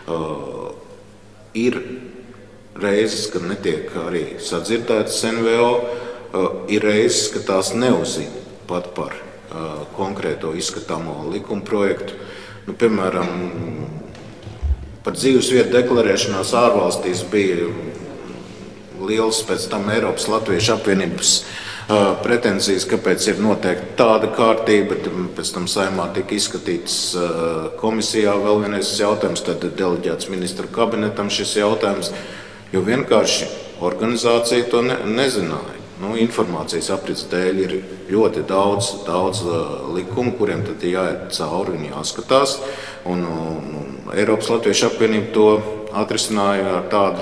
Ir reizes, kad netiek arī sadzirdētas N V O, ir reizes, ka tās neuzzina pat par konkrēto izskatāmo likuma projektu. Nu, piemēram, par dzīvesvietu deklarēšanās ārvalstīs bija liels pēc tam Eiropas Latviešu apvienības uh, pretenzijas, kāpēc ir noteikti tāda kārtība, bet pēc tam Saeimā tika izskatīts uh, komisijā vēl vienais jautājums, tad deleģēts ministru kabinetam šis jautājums, jo vienkārši organizācija to ne, nezināja. Nu, informācijas aprits dēļ ir ļoti daudz, daudz uh, likumu, kuriem tad ir jāiet cauri un jāskatās. Un, un, un Eiropas Latviešu apvienība to atrisināja ar tādu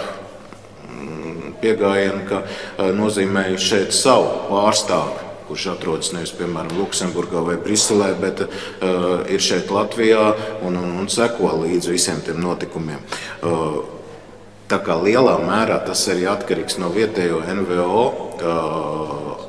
mm, piegājienu, ka uh, nozīmēja šeit savu pārstāvi, kurš atrodas nevis, piemēram, Luksemburgā vai Briselē, bet uh, ir šeit Latvijā un, un, un seko līdz visiem tiem notikumiem. Uh, Tā kā lielā mērā tas arī atkarīgs no vietējo N V O uh,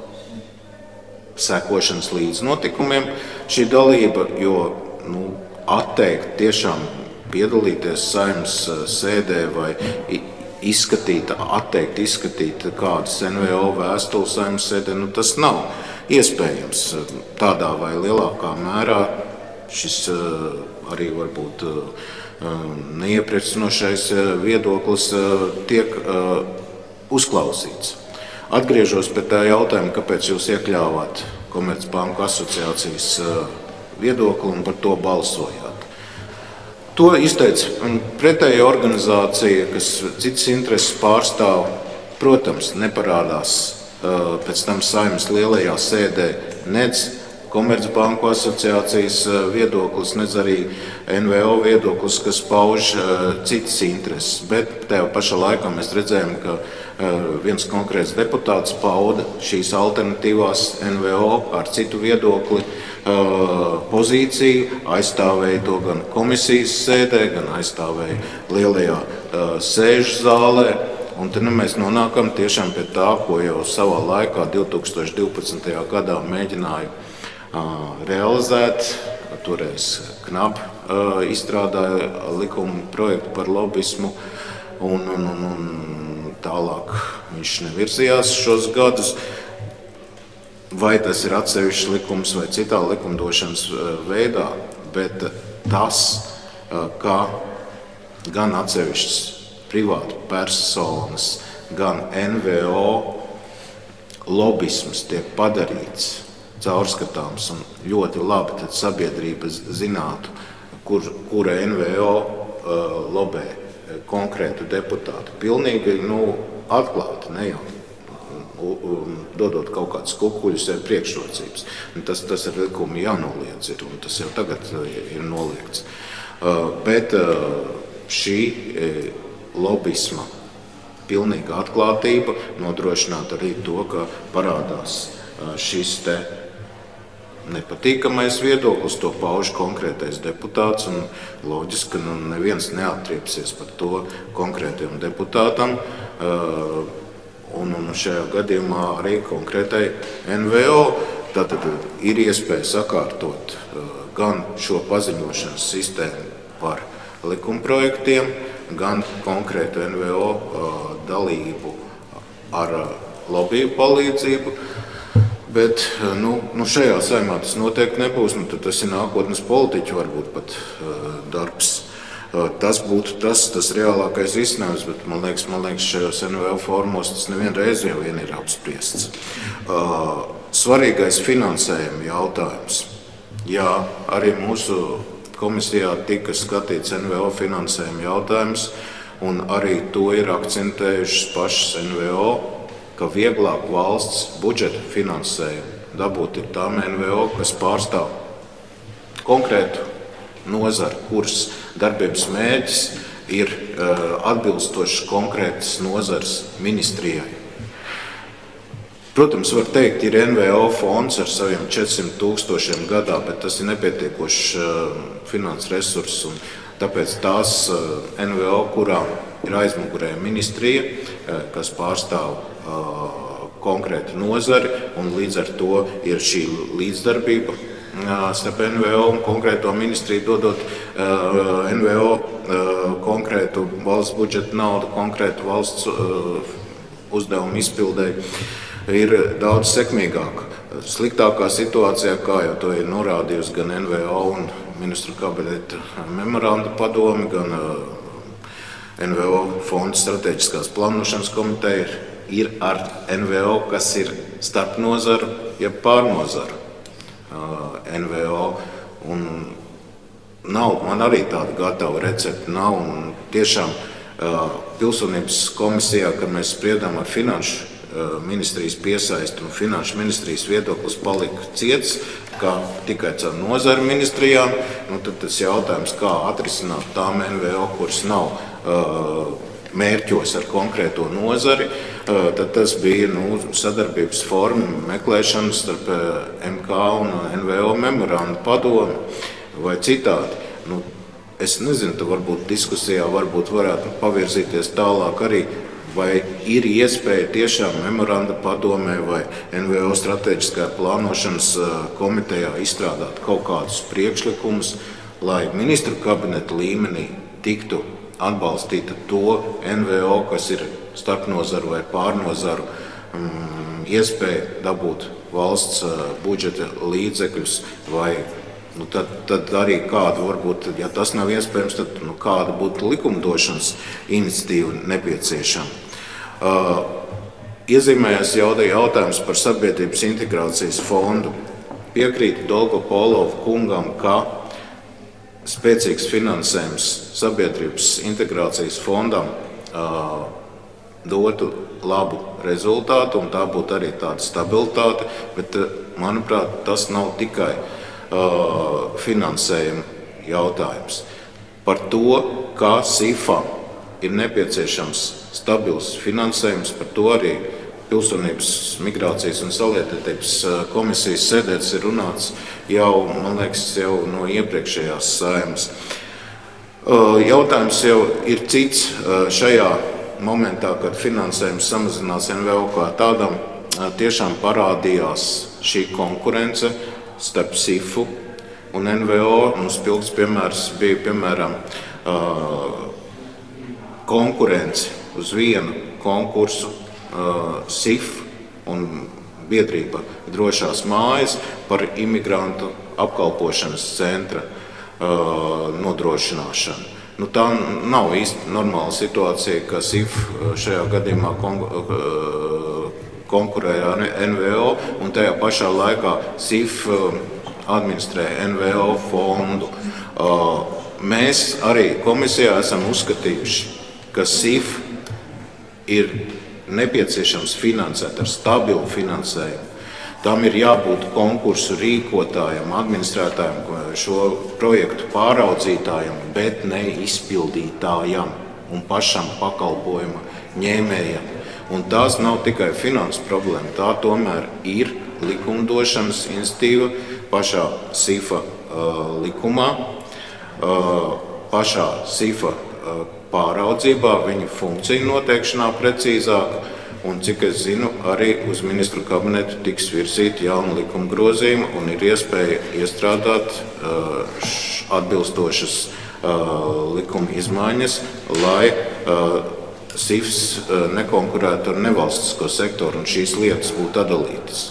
sekošanas līdz notikumiem šī dalība, jo nu, atteikt tiešām piedalīties Saeimas sēdē vai izskatīt, atteikt izskatīt kādas N V O vēstules Saeimas sēdē, nu, tas nav iespējams. Tādā vai lielākā mērā šis uh, arī varbūt uh, neiepriecinošais viedoklis tiek uzklausīts. Atgriežos pie tā jautājuma, kāpēc jūs iekļāvāt Komercbanku asociācijas viedokli un par to balsojāt. To izteica pretēja organizācija, kas citas intereses pārstāv, protams, neparādās pēc tam Saeimas lielajā sēdē nec Komercbanku asociācijas viedoklis, nedz arī N V O viedoklis, kas pauž citas intereses. Bet tajā pašā laikā mēs redzējām, ka viens konkrēts deputāts pauda šīs alternatīvās N V O ar citu viedokli pozīciju, aizstāvēja to gan komisijas sēdē, gan aizstāvēja lielajā sēžu zālē. Un te nu, mēs nonākam tiešām pie tā, ko jau savā laikā divi tūkstoši divpadsmitajā gadā mēģināju realizēt. Toreiz Knab izstrādāja likuma projektu par lobismu, un, un, un, un tālāk viņš nevirzījās šos gadus. Vai tas ir atsevišķs likums vai citā likumdošanas veidā, bet tas, kā gan atsevišķas privātu personas, gan N V O lobisms tiek padarīts caurskatāms un ļoti labi, tad sabiedrība zinātu, kur, kura N V O uh, lobē konkrētu deputātu. Pilnīgi nu, atklāti, ne jau um, dodot kaut kādus kukuļus vai priekšrocības. Tas, tas ar likumu jānoliedz ir, un tas jau tagad ir noliegts. Uh, bet uh, šī uh, lobisma pilnīga atklātība nodrošināt arī to, ka parādās uh, šis te nepatīkamais viedoklis, to pauž konkrētais deputāts, un loģiski, ka nu, neviens neatriepsies par to konkrētajam deputātam, uh, un, un šajā gadījumā arī konkrētai N V O. Tātad ir iespēja sakārtot gan šo paziņošanas sistēmu par likumprojektiem, gan konkrētu N V O dalību ar lobiju palīdzību. Bet nu, nu šajā saimā tas noteikti nebūs, nu, tas ir nākotnes politiķu varbūt pat uh, darbs. Uh, tas būtu tas, tas reālākais risinājums, bet man liekas, man liekas šajos N V O formos tas nevienreiz jau vien ir apspriests. Uh, svarīgais finansējuma jautājums. Jā, arī mūsu komisijā tika skatīts N V O finansējuma jautājums, un arī to ir akcentējušas pašas N V O, ka vieglāk valsts budžeta finansējumu dabūt ir tām N V O, kas pārstāv konkrētu nozari, kuras darbības mērķis ir uh, atbilstošs konkrētas nozares ministrijai. Protams, var teikt, ir N V O fonds ar saviem četrsimt tūkstošiem gadā, bet tas ir nepietiekošs uh, finanses resurss, un tāpēc tās uh, N V O, kurām ir aizmugurē ministrija, uh, kas pārstāv konkrēta nozari, un līdz ar to ir šī līdzdarbība starp N V O un konkrēto ministriju, dodot N V O konkrētu valsts budžeta naudu, konkrētu valsts uzdevumu izpildēji, ir daudz sekmīgāk. Sliktākā situācijā, kā jau to ir norādījusi gan N V O un ministru kabineta memoranda padome, gan N V O fonda strateģiskās plānošanas komiteja, ir ar N V O, kas ir starp nozaru, ja pārnozaru uh, N V O. Un nav, man arī tāda gatava recepta nav. Un tiešām uh, pilsonības komisijā, kad mēs spriedām ar finanšu uh, ministrijas piesaisti, un finanšu ministrijas viedoklis palika ciets, kā tikai caur nozaru ministrijām, nu, tad tas jautājums, kā atrisināt tām N V O, kuras nav uh, mērķos ar konkrēto nozari, tad tas bija nu, sadarbības forma meklēšana starp M K un N V O memoranda padomi vai citādi. Nu, es nezinu, tad varbūt diskusijā varbūt varētu pavirzīties tālāk arī, vai ir iespēja tiešām memoranda padomē vai N V O strateģiskajā plānošanas komitejā izstrādāt kaut kādus priekšlikumus, lai ministru kabineta līmenī tiktu atbalstīta to N V O, kas ir starpnozaru vai pārnozaru um, iespēja dabūt valsts uh, budžeta līdzekļus, vai nu, tad, tad arī kādu, varbūt, ja tas nav iespējams, tad nu, kāda būtu likumdošanas iniciatīva nepieciešama. Uh, iezīmējās jautājums par sabiedrības integrācijas fondu. Piekrītu Dolgopolovu kungam, ka spēcīgs finansējums sabiedrības integrācijas fondam uh, dotu labu rezultātu, un tā būtu arī tāda stabilitāte, bet, manuprāt, tas nav tikai uh, finansējuma jautājums. Par to, kā S I F-am ir nepieciešams stabils finansējums, par to arī Pilsonības, migrācijas un salietētības komisijas sēdēs ir runāts jau, man liekas, jau no iepriekšējās saimas. Jautājums jau ir cits šajā momentā, kad finansējums samazinās N V O kā tādam, tiešām parādījās šī konkurence starp S I F-u un N V O. Mums pilns piemērs bija, piemēram, konkurence uz vienu konkursu S I F un biedrība Drošās mājas par imigrantu apkalpošanas centra nodrošināšanu. Nu, tā nav īsti normāla situācija, ka S I F šajā gadījumā konkurē ar N V O, un tajā pašā laikā S I F administrē N V O fondu. Mēs arī komisijā esam uzskatījuši, ka S I F ir nepieciešams finansēt ar stabilu finansējumu. Tam ir jābūt konkursu rīkotājam, administrētājam, šo projektu pāraudzītājam, bet ne izpildītājam un pašam pakalpojuma ņēmējam. Un tās nav tikai finanses problēma, tā tomēr ir likumdošanas institīva pašā S I F-a uh, likumā, uh, pašā S I F-a uh, pāraudzībā, viņa funkciju noteikšanā precīzāk, un cik es zinu, arī uz ministru kabinetu tiks virzīti jauni likuma grozījumi un ir iespēja iestrādāt atbilstošas likuma izmaiņas, lai S I F S nekonkurētu ar nevalstisko sektoru un šīs lietas būtu atdalītas.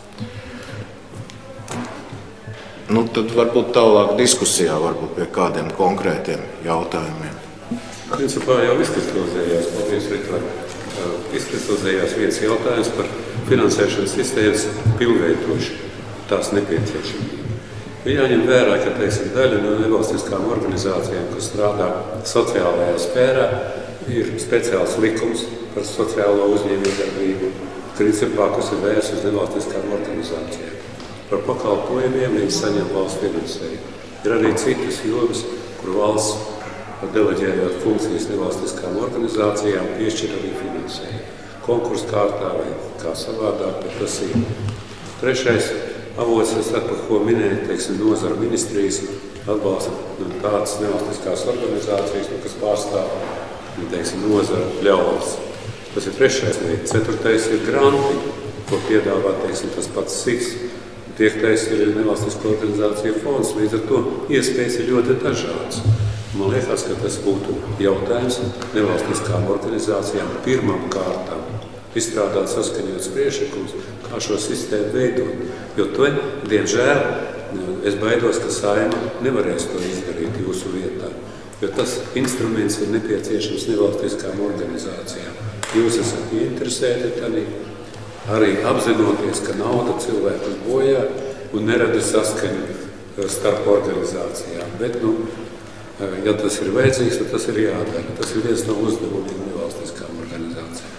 Nu, tad varbūt tālāk diskusijā varbūt pie kādiem konkrētiem jautājumiem. Principā jau izkristalizējās, paldies, Rikvar, izkristalizējās viens jautājums par finansēšanas sistēmas pilnveidošanu, tās nepieciešamību. Jāņem vērā, ka teiksim, daļa no nevalstiskām organizācijām, kas strādā sociālajā sfērā, ir speciāls likums par sociālo uzņēmējdarbību, principā, kas ir vērsts uz nevalstiskām organizācijām. Par pakalpojumiem viņi saņem valsts finansējumu. Ir arī citas jomas, kur valsts, deleģējot funkcijas nevalstiskām organizācijām, piešķir arī finansējumu. Konkursu kārtā vai kā savādāk, bet tas ir. Trešais avots, par ko minēja, teiksim, nozara ministrijas atbalsta nu, tādas nevalstiskās organizācijas, nu, kas pārstāv nu, teiksim, nozara ļaudis. Tas ir trešais veids. Ceturtais ir granti, ko piedāvā teiksim, tas pats S I F S. Piektais ir nevalstisko organizāciju fonds, līdz ar to iespējas ir ļoti dažādas. Man liekas, ka tas būtu jautājums nevalstiskām organizācijām pirmām kārtām izstrādāt saskaņots priekšlikums, kā šo sistēmu veidot. Jo to, diemžēl, es baidos, ka Saeima nevarēs to izdarīt jūsu vietā, jo tas instruments ir nepieciešams nevalstiskām organizācijām. Jūs esat ieinteresēti tādā, arī apzinoties, ka nauda cilvēkus bojā un nerada saskaņu starp organizācijām. Bet, nu, ja tas ir vajadzīgs, tad tas ir jādara. Tas ir viens no uzdevumiem nevalstiskām organizācijām.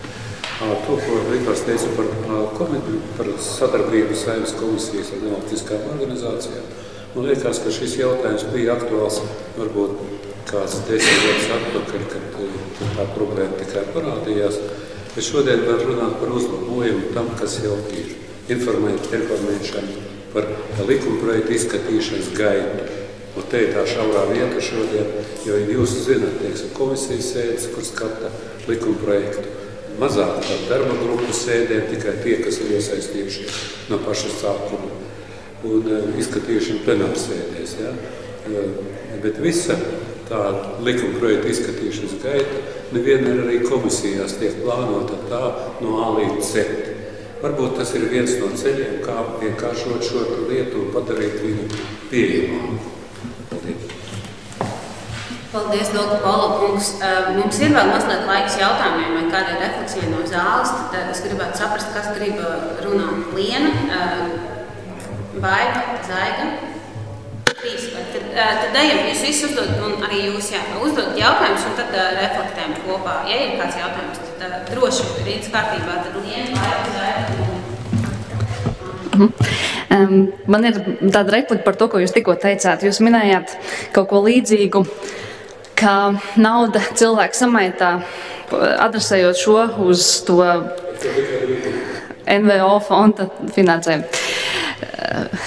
To, ko Rikvars teica par, par sadarbību Saeimas komisijas ar nevalstiskām organizācijām, man liekas, ka šis jautājums bija aktuāls varbūt kāds desmit gadus atpakaļ, kad tā problēma tikai parādījās. Bet šodien var runāt par uzlabojumu tam, kas jau ir. Informēt, informēšanu par likumprojektu izskatīšanas gaitu. Un te ir tā šaurā vieta šodien, jo jūs zināt, teiksim, komisijas sēdes, kur skata likumprojektu. Mazāk par darba grupu sēdēm, tikai tie, kas ir iesaistījušies no paša sākuma. Un izskatījušana plenārsēdēs. Ja? Bet visa tā likumprojekta izskatīšanas gaita nevienmēr arī komisijās tiek plānota tā no A līdz Z. Varbūt tas ir viens no ceļiem, kā vienkāršot šo lietu un padarīt viņu pieejamāku. Paldies. Paldies, Dolga Paulo kungs. Mums ir vēl mazliet laiks jautājumiem vai kādai refleksijai no zāles. Tad es gribētu saprast, kas grib runāt. Liena, Baiba, Zaiga. Trīs. Tad, tad ejam, jūs visi uzdod, un arī jūs jā, uzdod jautājumus, un tad uh, reflektējam kopā. Ja ir kāds jautājums, tad uh, droši rītas kārtībā, tad Liena, Baiba, Zaiga. Mm-hmm. Um, man ir tāda replika par to, ko jūs tikko teicāt. Jūs minējāt kaut ko līdzīgu, ka nauda cilvēku samaitā, adresējot šo uz to N V O fonda finansējumu. Uh,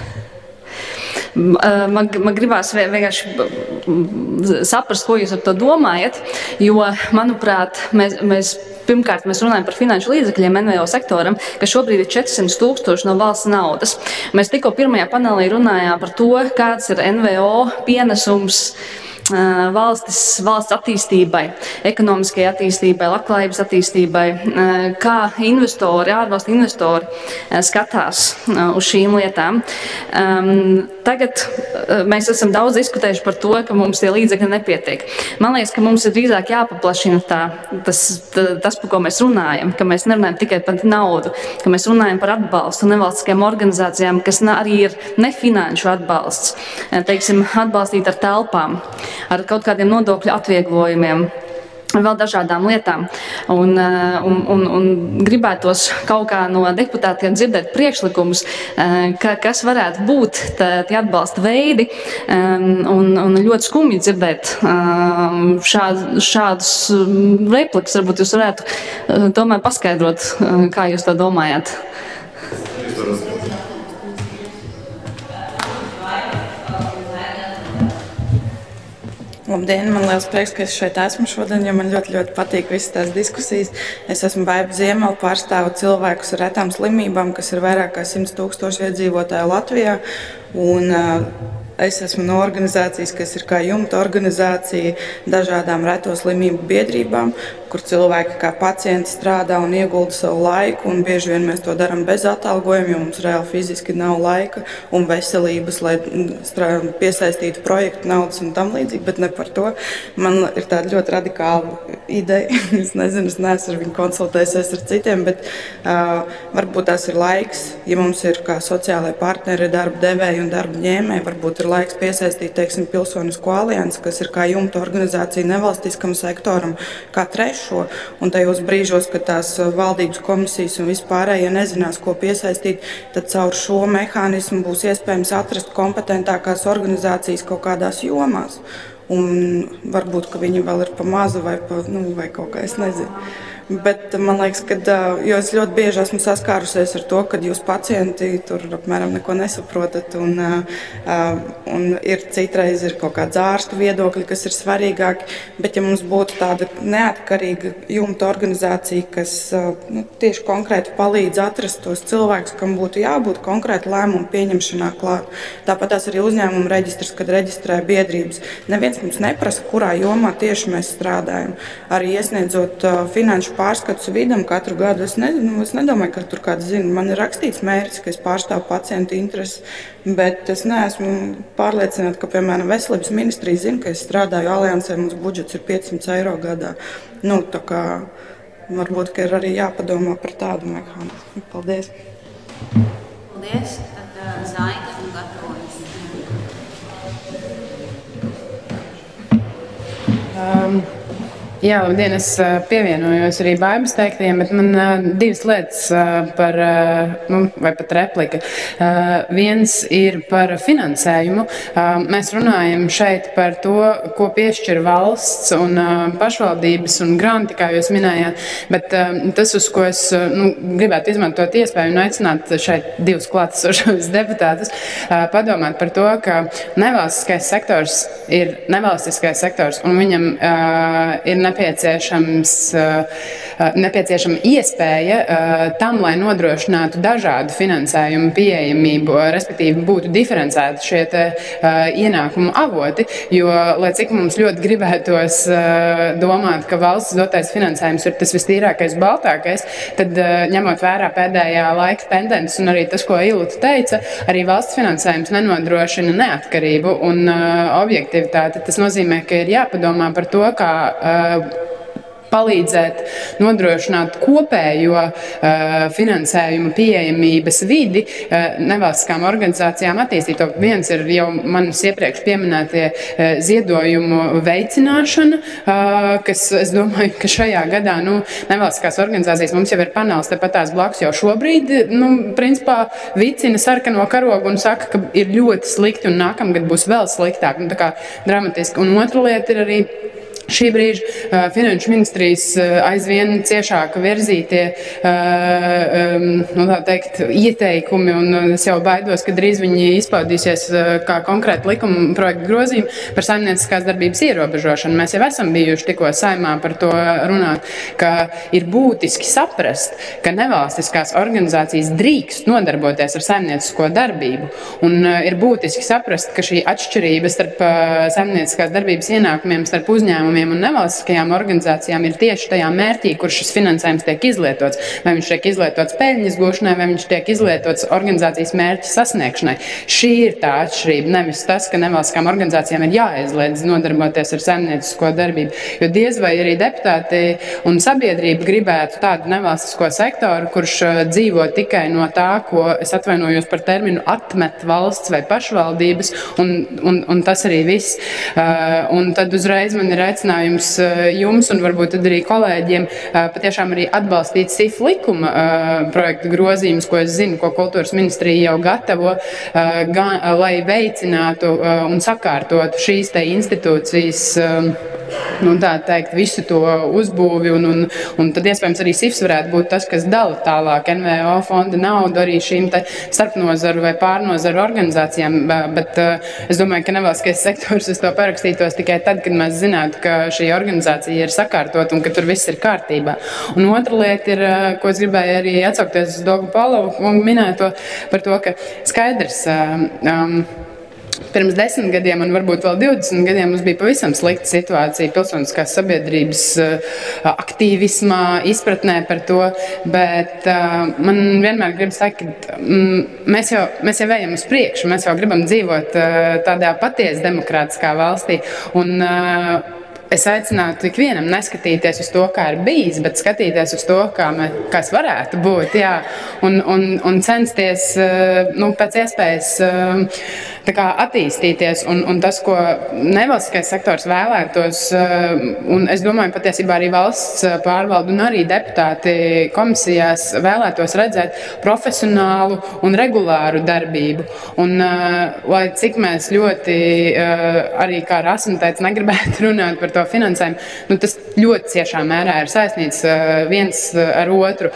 Man, man gribās vienkārši saprast, ko jūs ar to domājat, jo, manuprāt, mēs, mēs pirmkārt mēs runājam par finanšu līdzekļiem N V O sektoram, ka šobrīd ir četrsimt tūkstoši no valsts naudas. Mēs tikko pirmajā panelī runājām par to, kāds ir N V O pienesums valstis, valsts attīstībai, ekonomiskajai attīstībai, labklājības attīstībai, kā investori, ārvalstu investori skatās uz šīm lietām. Tagad mēs esam daudz diskutējuši par to, ka mums tie līdzekļi nepietiek. Man liekas, ka mums ir drīzāk jāpaplašina tā, tas, tas, par ko mēs runājam, ka mēs nerunājam tikai par naudu, ka mēs runājam par atbalstu nevalstiskajām organizācijām, kas arī ir nefinanšu atbalsts, teiksim, atbalstīt ar telpām, ar kaut kādiem nodokļu atvieglojumiem, vēl dažādām lietām. Un, un, un, un gribētos kaut kā no deputātiem dzirdēt priekšlikumus, ka, kas varētu būt tie atbalsta veidi, un, un ļoti skumji dzirdēt šād, šādus replikas. Varbūt jūs varētu tomēr paskaidrot, kā jūs to domājat. Labdien, man liels prieks, ka es šeit esmu šodien, jo man ļoti, ļoti patīk visas tās diskusijas. Es esmu Baiba Ziemela, pārstāvu cilvēkus ar retām slimībām, kas ir vairāk kā simts tūkstoši iedzīvotāju Latvijā. Un, uh, Es esmu no organizācijas, kas ir kā jumta organizācija dažādām reto slimību biedrībām, kur cilvēki kā pacienti strādā un iegulda savu laiku, un bieži vien mēs to darām bez atalgojuma, jo mums reāli fiziski nav laika un veselības, lai piesaistītu projektu naudas un tam līdzīgi, bet ne par to. Man ir tāda ļoti radikāla ideja, es nezinu, es neesmu ar viņu konsultējusies ar citiem, bet uh, varbūt tās ir laiks, ja mums ir kā sociālai partneri, darba devēji un darba ņēmēji, varbūt ir laiks piesaistīt, teiksim, Pilsonisko aliansi, kas ir kā jumta organizācija nevalstiskam sektoram, kā trešo, un tajos brīžos, kad tās valdības komisijas un vispārējie nezinās, ko piesaistīt, tad caur šo mehānismu būs iespējams atrast kompetentākās organizācijas kaut kādās jomās. Un varbūt, ka viņi vēl ir pa mazu vai, pa, nu, vai kaut kā, es nezinu. Bet man liekas, ka, jo es ļoti bieži esmu saskārusies ar to, ka jūs pacienti tur apmēram neko nesaprotat, un, un ir citreiz ir kaut kāds ārstu viedokļi, kas ir svarīgāki, bet ja mums būtu tāda neatkarīga jumta organizācija, kas nu, tieši konkrēti palīdz atrast tos cilvēkus, kam būtu jābūt konkrēti lēmumu pieņemšanā klāt. Tāpat tās arī uzņēmuma reģistrs, kad reģistrē biedrības. Neviens mums neprasa, kurā jomā tieši mēs strādājam. Arī iesniedzot uh, finanšu pārskats vidam katru gadu. Es, ne, nu, es nedomāju, ka tur kāds zina. Man ir rakstīts mērķis, ka es pārstāvu pacientu intereses, bet es neesmu pārliecināta, ka, piemēram, veselības ministrija zina, ka es strādāju aliansē, mums budžets ir piecsimt eiro gadā. Nu, tā kā varbūt, ka ir arī jāpadomā par tādu mehānismu. Paldies! Paldies! Tad uh, Zaida un gatavojas. Um. Jā, labdien, es pievienojos arī Baibas teiktajiem, bet man uh, divas lietas uh, par, uh, nu, vai pat replika. Uh, viens ir par finansējumu. Uh, mēs runājam šeit par to, ko piešķir valsts un uh, pašvaldības un granti, kā jūs minējāt, bet uh, tas, uz ko es uh, nu, gribētu izmantot iespēju un aicināt šeit divus klātesošos deputātus, uh, padomāt par to, ka nevalstiskais sektors ir nevalstiskais sektors un viņam uh, ir nepieciešams, nepieciešama iespēja tam, lai nodrošinātu dažādu finansējumu pieejamību, respektīvi būtu diferencēti šie te ienākumu avoti, jo, lai cik mums ļoti gribētos domāt, ka valsts dotais finansējums ir tas vistīrākais, baltākais, tad ņemot vērā pēdējā laika tendences un arī tas, ko Ilūta teica, arī valsts finansējums nenodrošina neatkarību un objektivitāti. Tas nozīmē, ka ir jāpadomā par to, kā palīdzēt nodrošināt kopējo uh, finansējumu pieejamības vidi uh, nevalstiskām organizācijām attīstīt. Viens ir jau manis iepriekš pieminētie uh, ziedojumu veicināšana, uh, kas, es domāju, ka šajā gadā nu, nevalstiskās organizācijas mums jau ir panels tepat tās blakus jau šobrīd, nu, principā vicina sarkano karogu un saka, ka ir ļoti slikti un nākamgad būs vēl sliktāk. Nu, tā kā dramatiski. Un otra lieta ir arī šī brīža uh, finanšu ministrijas uh, aizvien ciešāk virzītie uh, um, nu, tā teikt, ieteikumi, un es jau baidos, ka drīz viņi izpaudīsies uh, kā konkrēti likuma projekta grozījumi par saimnieciskās darbības ierobežošanu. Mēs jau esam bijuši tikko saimā par to runāt, ka ir būtiski saprast, ka nevalstiskās organizācijas drīkst nodarboties ar saimniecisko darbību, un uh, ir būtiski saprast, ka šī atšķirība starp uh, saimnieciskās darbības ienākumiem, starp uzņēmumiem un nevalstiskajām organizācijām ir tieši tajā mērķī, kur šis finansējums tiek izlietots. Vai viņš tiek izlietots peļņas gūšanai, vai viņš tiek izlietots organizācijas mērķa sasniegšanai. Šī ir tā atšķirība, nevis tas, ka nevalstiskām organizācijām ir jāaizliedz nodarboties ar saimniecisko darbību. Jo diez vai arī deputāti un sabiedrība gribētu tādu nevalstisko sektoru, kurš dzīvo tikai no tā, ko es atvainojos par terminu atmet valsts vai pašvaldības, un, un, un tas arī viss. Uh, un tad uzreiz man ir aicinājums jums un varbūt arī kolēģiem patiešām arī atbalstīt S I F likuma projektu grozījumus, ko es zinu, ko kultūras ministrija jau gatavo, gan, lai veicinātu un sakārtotu šīs te institūcijas nu, tā teikt, visu to uzbūvi, un, un, un tad iespējams arī S I F S varētu būt tas, kas dala tālāk N V O fonda naudu arī šīm te starpnozaru vai pārnozaru organizācijām, bet es domāju, ka nevalstiskais sektors uz to parakstītos tikai tad, kad mēs zinātu, ka šī organizācija ir sakārtot un ka tur viss ir kārtībā. Un otra lieta ir, ko es gribēju arī atsaukties uz Dogu Palovu un minēto par to, ka skaidrs, um, pirms desmit gadiem un varbūt vēl divdesmit gadiem mums bija pavisam slikta situācija pilsoniskās sabiedrības aktīvismā, izpratnē par to, bet uh, man vienmēr gribas teikt, ka mm, mēs, jau, mēs jau ejam uz priekšu, mēs jau gribam dzīvot uh, tādā patiesi demokrātiskā valstī. Un, uh, Es aicinātu ikvienam neskatīties uz to, kā ir bijis, bet skatīties uz to, kā mē, kas varētu būt, jā, un, un, un censties nu, pēc iespējas tā kā attīstīties. Un, un tas, ko nevalstiskais sektors vēlētos, un es domāju, patiesībā arī valsts pārvalde un arī deputāti komisijās vēlētos redzēt profesionālu un regulāru darbību. Un, lai cik mēs ļoti, arī kā Rasma teica, negribētu runāt par to finansējumu, nu, tas ļoti ciešā mērā ir saistīts viens ar otru.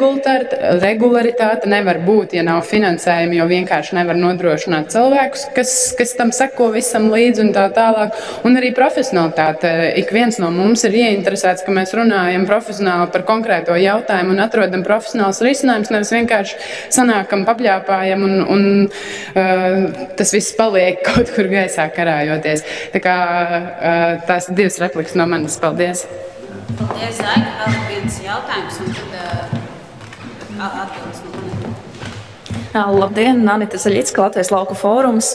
Regularitāte nevar būt, ja nav finansējumi, jo vienkārši nevar nodrošināt cilvēkus, kas, kas tam seko visam līdzi un tā tālāk. Un arī profesionalitāte. Ik viens no mums ir ieinteresēts, ka mēs runājam profesionāli par konkrēto jautājumu un atrodam profesionāls risinājums, nevis vienkārši sanākam, papļāpājam un, un uh, tas viss paliek kaut kur gaisā karājoties. Tā kā uh, tās divas replikas no manis. Paldies! Paldies, Zaiga. Vēl viens jautājums un tad uh, atbildes no manis. Labdien, Anita Zaļicka, Latvijas lauku fórums.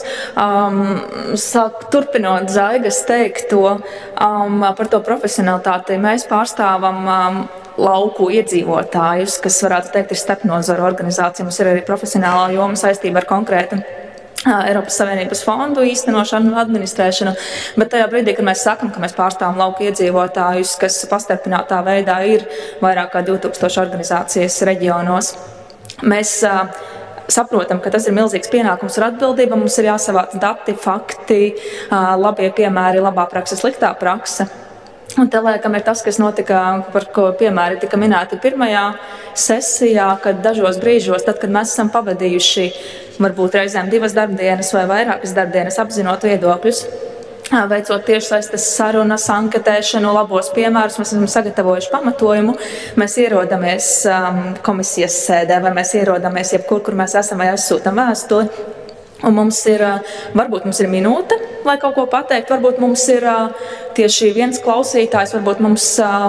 Um, sāk, turpinot Zaigas teikto um, par to profesionalitāti, mēs pārstāvam um, lauku iedzīvotājus, kas varētu teikt ir starpnozaru organizācija. Mums ir arī profesionālā joma saistība ar konkrētu Eiropas Savienības fondu īstenošanu un administrēšanu, bet tajā brīdī, kad mēs sakam, ka mēs pārstāvam lauku iedzīvotājus, kas pastarpinātā veidā ir vairāk kā divi tūkstoši organizācijas reģionos, mēs uh, saprotam, ka tas ir milzīgs pienākums un atbildība. Mums ir jāsavāc dati, fakti, uh, labie piemēri, labā praksa, sliktā praksa. Un te, laikam, ir tas, kas notika, par ko piemēri tika minēti pirmajā sesijā, kad dažos brīžos, tad, kad mēs esam pavadījuši varbūt reizēm divas darbdienas vai vairākas darbdienas apzinot viedokļus, veicot tiešsaistes sarunas, anketēšanu, labos piemērus, mēs esam sagatavojuši pamatojumu, mēs ierodamies um, komisijas sēdē vai mēs ierodamies jebkur, kur mēs esam vai aizsūtam vēstuli. Un mums ir, varbūt mums ir minūte, lai kaut ko pateikt, varbūt mums ir tieši viens klausītājs, varbūt mums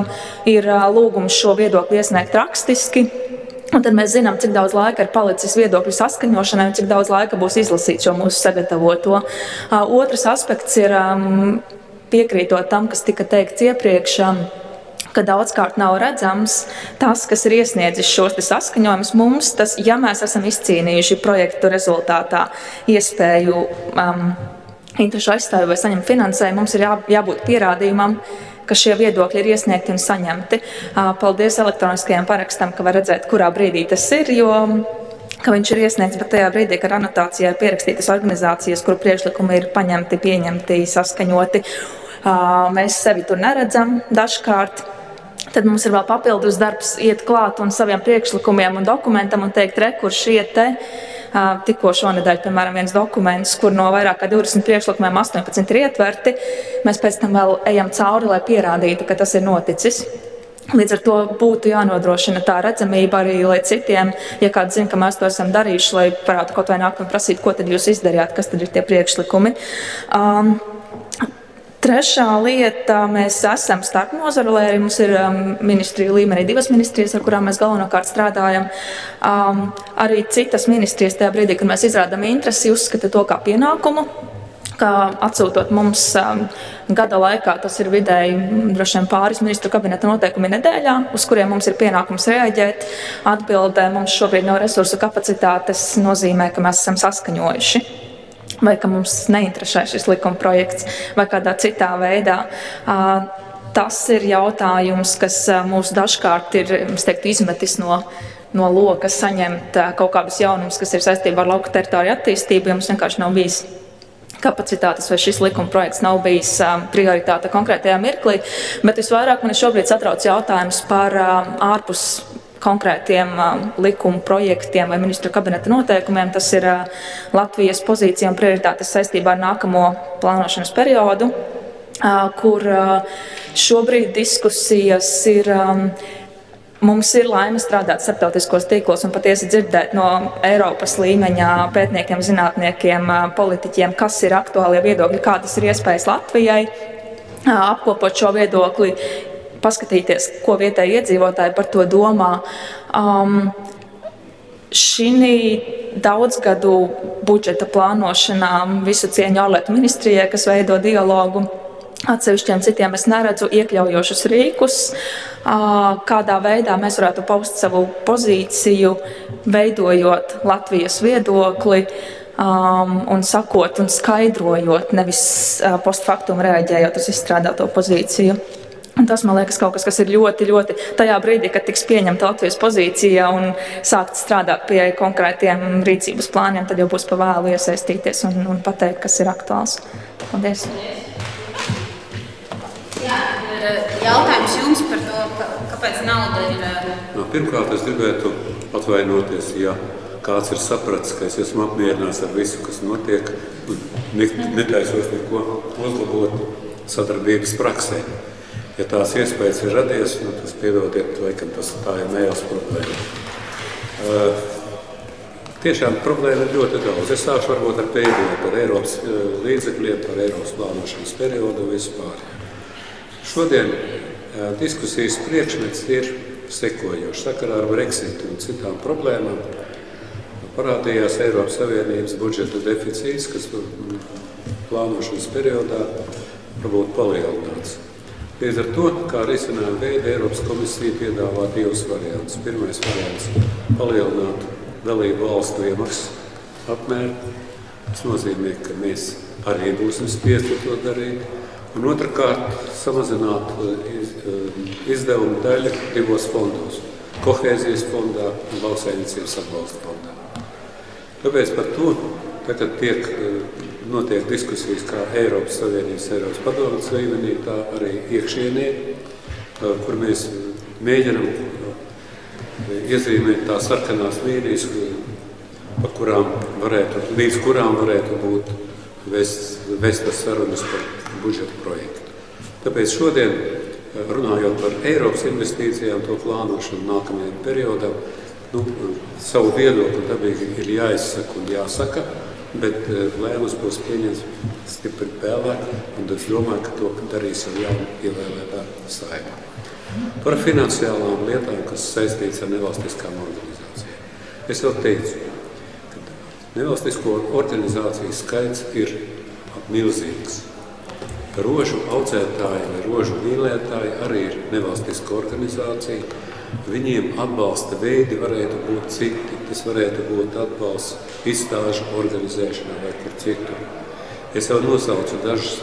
ir lūgums šo viedokli iesniegt rakstiski. Un tad mēs zinām, cik daudz laika ir palicis viedokļu saskaņošanai un cik daudz laika būs izlasīt šo mūsu sagatavoto. Otrs aspekts ir piekrītot tam, kas tika teikts iepriekš, ka daudzkārt nav redzams tas, kas ir iesniedzis šos te saskaņojumus mums, tas, ja mēs esam izcīnījuši projektu rezultātā iespēju um, interešu aizstāvju vai saņemt finansējumu, mums ir jā, jābūt pierādījumam, ka šie viedokļi ir iesniegti un saņemti. Uh, paldies elektroniskajam parakstam, ka var redzēt, kurā brīdī tas ir, jo ka viņš ir iesniegts, bet tajā brīdī, kad anotācijā ir pierakstītas organizācijas, kuru priekšlikumi ir paņemti, pieņemti, saskaņoti, uh, mēs sevi tur neredzam dažkārt. Tad mums ir vēl papildus darbs iet klāt un saviem priekšlikumiem un dokumentam un teikt, re, kur šie te, tikko šonedēļ, piemēram, viens dokuments, kur no vairāk kā divdesmit priekšlikumiem astoņpadsmit ir ietverti, mēs pēc tam vēl ejam cauri, lai pierādītu, ka tas ir noticis. Līdz ar to būtu jānodrošina tā redzamība arī, lai citiem, ja kāds zina, ka mēs to esam darījuši, lai varētu kaut vai nākt un prasīt, ko tad jūs izdarījāt, kas tad ir tie priekšlikumi. Um, Trešā lieta, mēs esam starp nozaru, lai arī mums ir ministrija līmenī divas ministrijas, ar kurām mēs galvenokārt strādājam. Um, arī citas ministrijas tajā brīdī, kad mēs izrādām interesi, uzskata to kā pienākumu, ka atsūtot mums um, gada laikā, tas ir vidēji droši vien pāris ministru kabineta noteikumi nedēļā, uz kuriem mums ir pienākums reaģēt. Atbildē mums šobrīd nav resursu kapacitātes, nozīmē, ka mēs esam saskaņojuši. Vai ka mums neinteresē šis likuma projekts, vai kādā citā veidā. Tas ir jautājums, kas mūs dažkārt ir, es teiktu, izmetis no, no loka saņemt kaut kādus jaunumus, kas ir saistībā ar lauku teritoriju attīstību, ja mums vienkārši nav bijis kapacitātes, vai šis likuma projekts nav bijis um, prioritāte konkrētajā mirklī, bet visvairāk man šobrīd satrauc jautājums par um, ārpus konkrētiem um, likuma projektiem vai ministru kabineta noteikumiem. Tas ir uh, Latvijas pozīcija un prioritātes saistībā ar nākamo plānošanas periodu, uh, kur uh, šobrīd diskusijas ir. Um, Mums ir laime strādāt starptautiskos tīklos un patiesi dzirdēt no Eiropas līmeņa pētniekiem, zinātniekiem, politiķiem, kas ir aktuālie viedokļi, kādas ir iespējas Latvijai, apkopot šo viedokli, paskatīties, ko vietēji iedzīvotāji par to domā. Um, Šī daudzgadu budžeta plānošanā visu cieņu ārlietu ministrijai, kas veido dialogu, atsevišķiem citiem es neredzu iekļaujošus rīkus, kādā veidā mēs varētu paust savu pozīciju, veidojot Latvijas viedokli um, un sakot un skaidrojot, nevis post factum reaģējot uz izstrādāto pozīciju. Un tas, man liekas, kaut kas, kas ir ļoti, ļoti tajā brīdī, kad tiks pieņemta Latvijas pozīcija un sākt strādāt pie konkrētiem rīcības plāniem, tad jau būs pa vēlu iesaistīties un, un pateikt, kas ir aktuāls. Paldies! Jautājums jums par to, kāpēc nauda ir... No, pirmkārt, es gribētu atvainoties, ja kāds ir sapratis, ka es esmu apmierināts ar visu, kas notiek, un netaisos neko uzlabot sadarbības praksē. Ja tās iespējas ir radies, nu, tas piedodiet, laikam tas tā ir mēles problēma. Uh, tiešām problēma ir ļoti daudz. Es sākšu varbūt ar pēdējo par Eiropas uh, līdzekļiem, par Eiropas plānošanas periodu vispār. Šodien uh, diskusijas priekšmets ir sekojošs. Sakarā ar Brexit un citām problēmām parādījās Eiropas Savienības budžeta deficīts, kas plānošanas periodā varbūt palielināts. Līdz ar to, kā risinājuma veida, Eiropas komisija piedāvā divus variantus. Pirmais variants – palielināt dalību valstu iemaksas apmēru. Tas nozīmē, ka mēs arī būsim spiesti to darīt. Un otrkārt, samazināt izdevumu daļu divos fondos – kohēzijas fondā un lauksaimniecības atbalsta fondā. Tāpēc par to tagad tiek, notiek diskusijas kā Eiropas Savienības, Eiropas padomes līmenī, tā arī iekšienē, kur mēs mēģinam iezīmēt tās sarkanās līnijas, pa kurām varētu, līdz kurām varētu būt vestas sarunas par budžeta projektu. Tāpēc šodien, runājot par Eiropas investīcijām, to plānošanu nākamajam periodam, nu, savu viedokli dabīgi ir jāizsaka un jāsaka, bet lēmums būs pieņems stipri vēlāk, un es domāju, ka to darīs ar jaunu ievēlētā saimā. Par finansiālām lietām, kas saistīts ar nevalstiskām organizācijām. Es jau teicu, ka nevalstisko organizāciju skaits ir milzīgs. Rožu audzētāji vai rožu mīlētāji arī ir nevalstiska organizācija. Viņiem atbalsta veidi varētu būt citi. Tas varētu būt atbalsts izstāžu organizēšanā vai kur citu. Es jau nosaucu dažas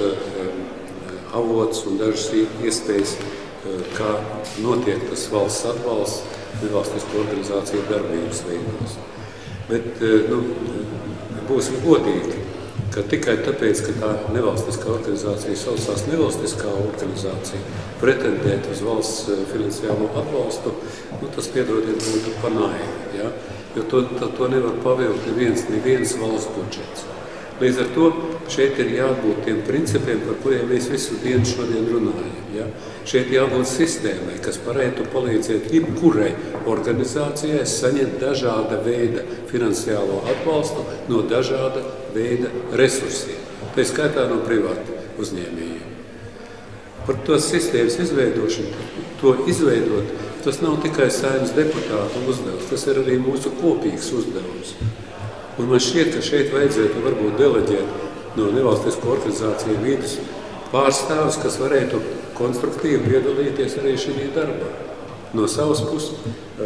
uh, avotus un dažas iespējas, uh, kā notiek tas valsts atbalsts nevalstisko organizāciju darbības veidos. Bet, uh, nu, būsim godīgi, ka tikai tāpēc, ka tā nevalstiskā organizācija saucās nevalstiskā organizācija, pretendēt uz valsts finansiālo atbalstu, nu, tas, piedodiet, būtu panāji, ja? Jo to, to, to nevar pavilkt neviens, neviens valsts budžets. Līdz ar to šeit ir jābūt tiem principiem, par kuriem mēs visu dienu šodien runājam. Ja? Šeit jābūt sistēmai, kas varētu palīdzēt jebkurai organizācijai saņemt dažāda veida finansiālo atbalstu no dažāda veida resursiem. Tā skaitā no privāta uzņēmējiem. Par to sistēmas izveidošanu, to izveidot, tas nav tikai Saeimas deputātu uzdevums, tas ir arī mūsu kopīgs uzdevums. Un man šķiet, ka šeit vajadzētu varbūt deleģēt no nevalstisko organizāciju vidus pārstāvis, kas varētu konstruktīvi piedalīties arī šajā darbā. No savas puses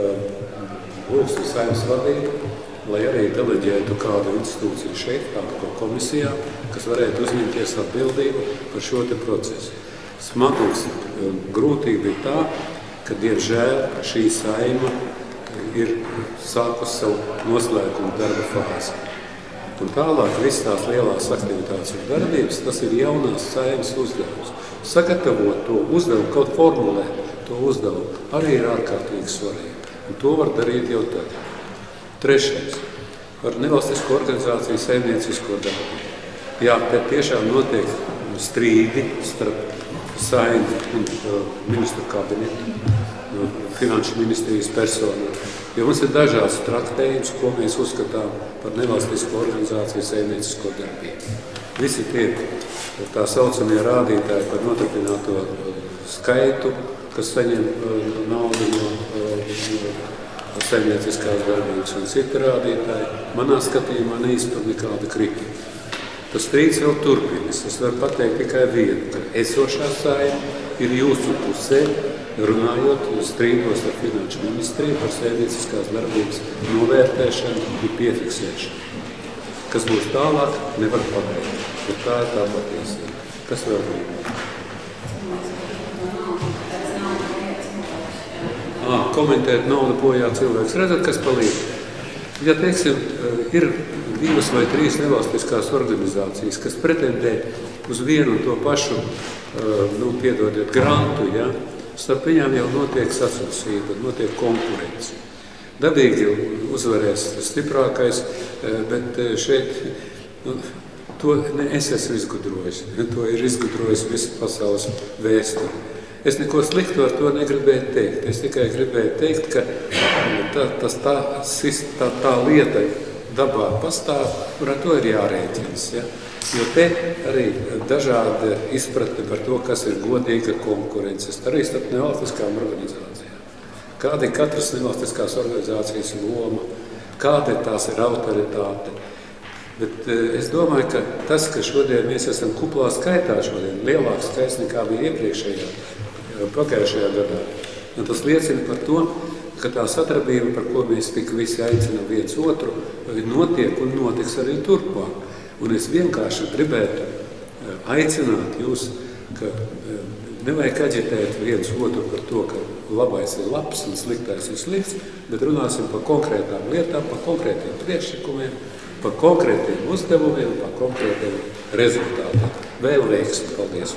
lūgstu Saeimas vadību, lai arī deleģētu kādu institūciju šeit, kādu komisijā, kas varētu uzņemties atbildību par šo te procesu. Smagums grūtība ir tā, ka, diemžēl, šī Saeima ir sākus savu noslēgumu darba fāzi. Un tālāk visas tās lielās aktivitātes un darbības, tas ir jaunās Saeimas uzdevums. Sagatavot to uzdevumu, kaut formulēt to uzdevumu, arī ir ārkārtīgi svarīgi. Un to var darīt jau tagad. Trešais. Par nevalstisko organizāciju saimniecisko darbību. Jā, te tiešām notiek strīdi starp Saeimu un uh, ministru kabinetu, no finanšu ministrijas personām. Jo mums ir dažāds traktējums, ko mēs uzskatām par nevalstisko organizāciju saimniecisko darbību. Visi tie tā saucamie rādītāji par noturpināto skaitu, kas saņem naudu no, no saimnieciskās darbības un citi rādītāji, manā skatījumā neiztur nekāda kritika. Tas strīds vēl turpinās. Es varu pateikt tikai vienu, ka esošā Saeima ir jūsu pusē, runājot strīdos ar finanšu ministriju par saimnieciskās darbības novērtēšanu un piefiksēšanu. Kas būs tālāk, nevar pateikt, bet tā ir tā patiesība. Kas vēl bija? À, komentēt naudu bojā cilvēks. Redzat, kas palīdz? Ja, teiksim, ir divas vai trīs nevalstiskās organizācijas, kas pretendē uz vienu un to pašu, nu, piedodiet, grantu, ja, starp viņām jau notiek sacensība, notiek konkurence. Dabīgi uzvarēs stiprākais, bet šeit, nu, to ne es esmu izgudrojis, to ir izgudrojis visa pasaules vēsture. Es neko sliktu ar to negribēju teikt. Es tikai gribēju teikt, ka tā, tas, tā, tā, tā lieta dabā pastāv, un ar to ir jārēķinas. Ja? Jo te arī dažādi izpratni par to, kas ir godīga konkurences, arī starp nevalstiskām organizācijām. Kāda ir katras nevalstiskās organizācijas loma, kāda ir tās ir autoritāte. Bet es domāju, ka tas, ka šodien mēs esam kuplā skaitā šodien, lielāks skaits nekā bija iepriekšējā, pagājušajā gadā. Un tas liecina par to, ka tā sadarbība, par ko mēs tik visi aicinām viens otru, notiek un notiks arī turpmāk. Un es vienkārši gribētu aicināt jūs, ka nevajag aģitēt viens otru par to, ka labais ir labs un sliktais ir slikts, bet runāsim par konkrētām lietām, par konkrētiem priekšlikumiem, par konkrētiem uzdevumiem, par konkrētiem rezultātiem. Vēl veiksmi, paldies!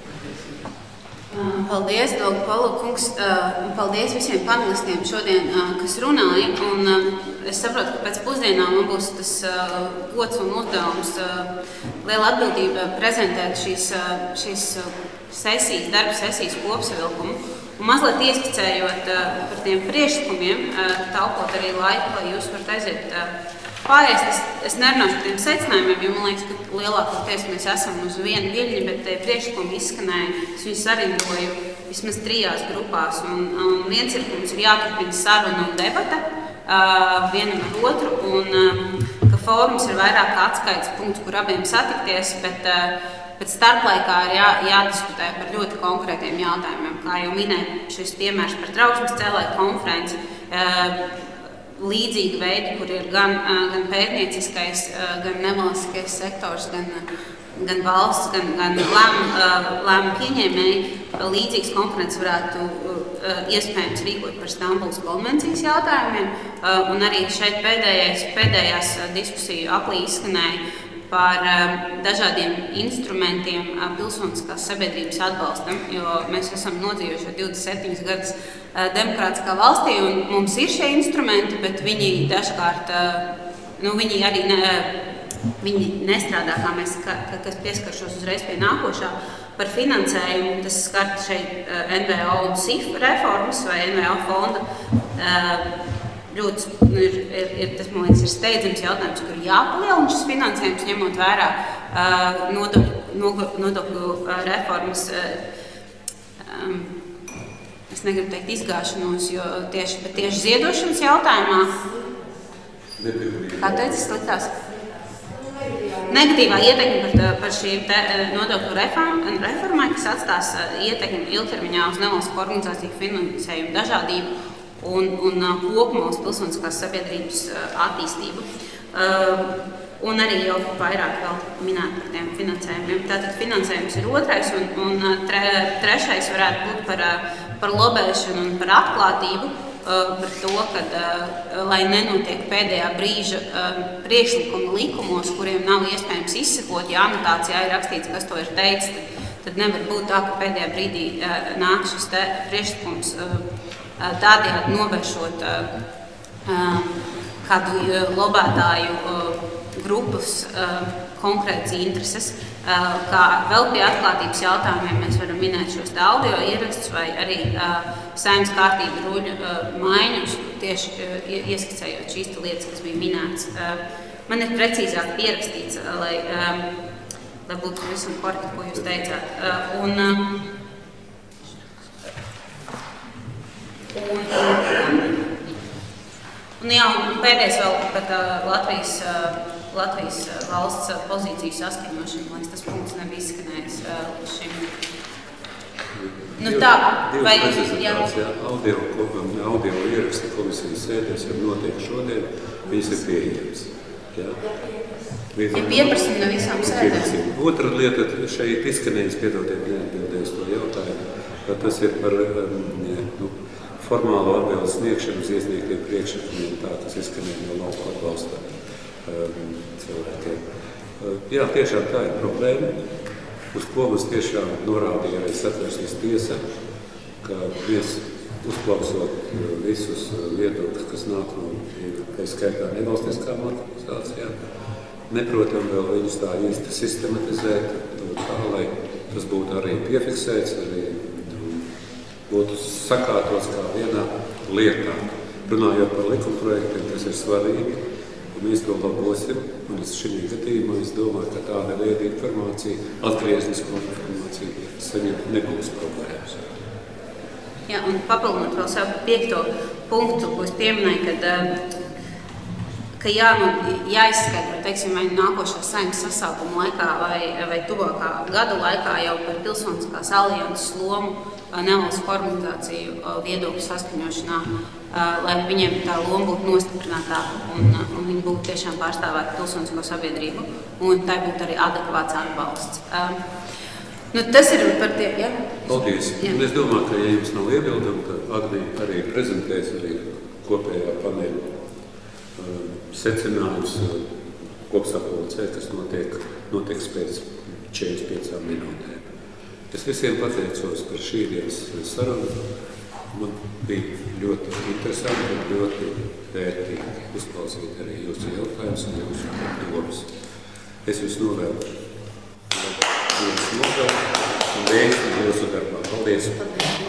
Paldies, Dolga Polukungs, un paldies visiem panelistiem šodien, kas runāja. Un es saprotu, ka pēc pusdienām man būs tas gods un uzdevums, liela atbildība prezentēt šīs, šīs sesijas, darba sesijas kopsavilkumu. Un mazliet ieskicējot par tiem priekšlikumiem, taupot arī laiku, lai jūs varat aiziet pārējais. Es, es nerunāšu par tiem secinājumiem, jo man liekas, ka lielākoties mēs esam uz vienu viļņu, bet tie priekšlikumi izskanēja, es viņus sarindoju vismaz trijās grupās. Un, un viens ir, ka mums ir jāturpina saruna un debata uh, vienam ar otru, un uh, ka fórums ir vairāk atskaites punkts, kur abiem satikties, bet, uh, bet starplaikā ir jā, jādiskutē par ļoti konkrētiem jautājumiem. Kā jau minēju, šis piemērs par trauksmes cēlēju konferenci, uh, līdzīgi veidi, kur ir gan, gan pētnieciskais, gan nevalstiskais sektors, gan, gan valsts, gan, gan lēmu, lēmu pieņēmēji. Līdzīgas konferences varētu iespējams rīkot par Stambulas konvencijas jautājumiem. Un arī šeit pēdējais, pēdējās diskusiju aplī izskanēja par dažādiem instrumentiem pilsoniskās sabiedrības atbalstam, jo mēs esam nodzīvojuši divdesmit septiņus gadus demokrātiskā valstī, un mums ir šie instrumenti, bet viņi dažkārt, nu, viņi arī ne, viņi nestrādā, kā mēs, kas pieskaršos uzreiz pie nākošā, par finansējumu. Tas skar šeit N V O un S I F reformas vai N V O fonda. Ļoti, ir, ir, ir, tas, man liekas, ir steidzams jautājums, kur jāpalielina šis finansējums, ņemot vērā uh, nodokļu, nodokļu uh, reformas, uh, um, es negribu teikt izgāšanos, jo tieši, bet tieši ziedošanas jautājumā, kā teicis, sliktās, negatīvā ietekme par, par šīm te, nodokļu reform, reformai, kas atstās ietekmi ilgtermiņā uz nevalstisko organizāciju finansējumu dažādību, un, un kopumā uz pilsoniskās sabiedrības attīstību. Un arī jau vairāk vēl minēt par tiem finansējumiem. Tātad finansējums ir otrais, un, un tre, trešais varētu būt par, par lobēšanu un par atklātību. par to, ka, lai nenotiek pēdējā brīža priekšlikuma likumos, kuriem nav iespējams izsekot, ja anotācijā ir rakstīts, kas to ir teicis, tad nevar būt tā, ka pēdējā brīdī nāk šis te priekšlikums tādējādi novēršot kādu lobētāju grupas konkrētas intereses. Kā vēl pie atklātības jautājumiem mēs varam minēt šos audio ierakstus vai arī Saeimas kārtību ruļu maiņus, tieši ieskicējot šīs lietas, kas bija minētas. Man ir precīzāk pierakstīts, lai, lai būtu visam korekti, ko jūs teicāt. Un, un, un, un, jā, un pēdējais vēl par Latvijas Latvijas valsts pozīciju saskaņošanu, lai tas punkts nebija izskanējis līdz šim. Nu tā, vai... Jā, audio, audio ieraksta komisijas sēdēs jau notiek šodien, viņas ir pieejams. Jā. Ir pieprasījumi no visām sēdēm. Otra lieta šeit izskanējis, piedodiet, neatbildējis to jautājumu, tas ir par nu, formālo atbildu sniegšanu uz iesniegtiem priekšlikumiem, tā tas izskanēja no lauku atbalsta cilvēkiem. Jā, tiešām tā ir problēma, uz ko mums tiešām norādīja arī Satversmes tiesa, ka mēs uzklausot visus viedokļus, kas nāk no skaitā nevalstiskām organizācijām, neprotam vēl viņus tā īsti sistematizēt, tā, lai tas būtu arī piefiksēts, arī būtu sakārtots kā vienā lietā. Runājot par likumprojektiem, tas ir svarīgi. Mēs to labosim, un es šī gadījumā es domāju, ka tāda veida informācija, atgrieznisko informāciju saņemt nebūs problēmas. Jā, un papildinot vēl savu piekto punktu, ko es pieminēju, kad, ka jā, nu, jāizskaidro, teiksim, vai nākošā Saeimas sasaukuma laikā vai, vai tuvākā gadu laikā jau par Pilsoniskās alianses lomu nevalstisko organizāciju viedokļu saskaņošanā, lai viņiem tā loma būtu nostiprinātāka un, un viņi būtu tiešām pārstāvēt pilsonisko sabiedrību un tai būtu arī adekvāts atbalsts. Nu, tas ir par tie, jā? Paldies. Jā. Es domāju, ka, ja jums nav iebildumi, tad Agnija arī prezentēs arī kopējā paneļa secinājums kopsapulcē, kas notiek, notiks pēc četrdesmit piecām minūtēm. Es visiem pateicos par šī dienas sarunu. Man bija ļoti interesanti un ļoti vērtīgi uzklausīt arī jūsu jautājumus un jūsu domas. Es jūs novēlu jūsu novēlu un veiksmi jūsu darbā. Paldies!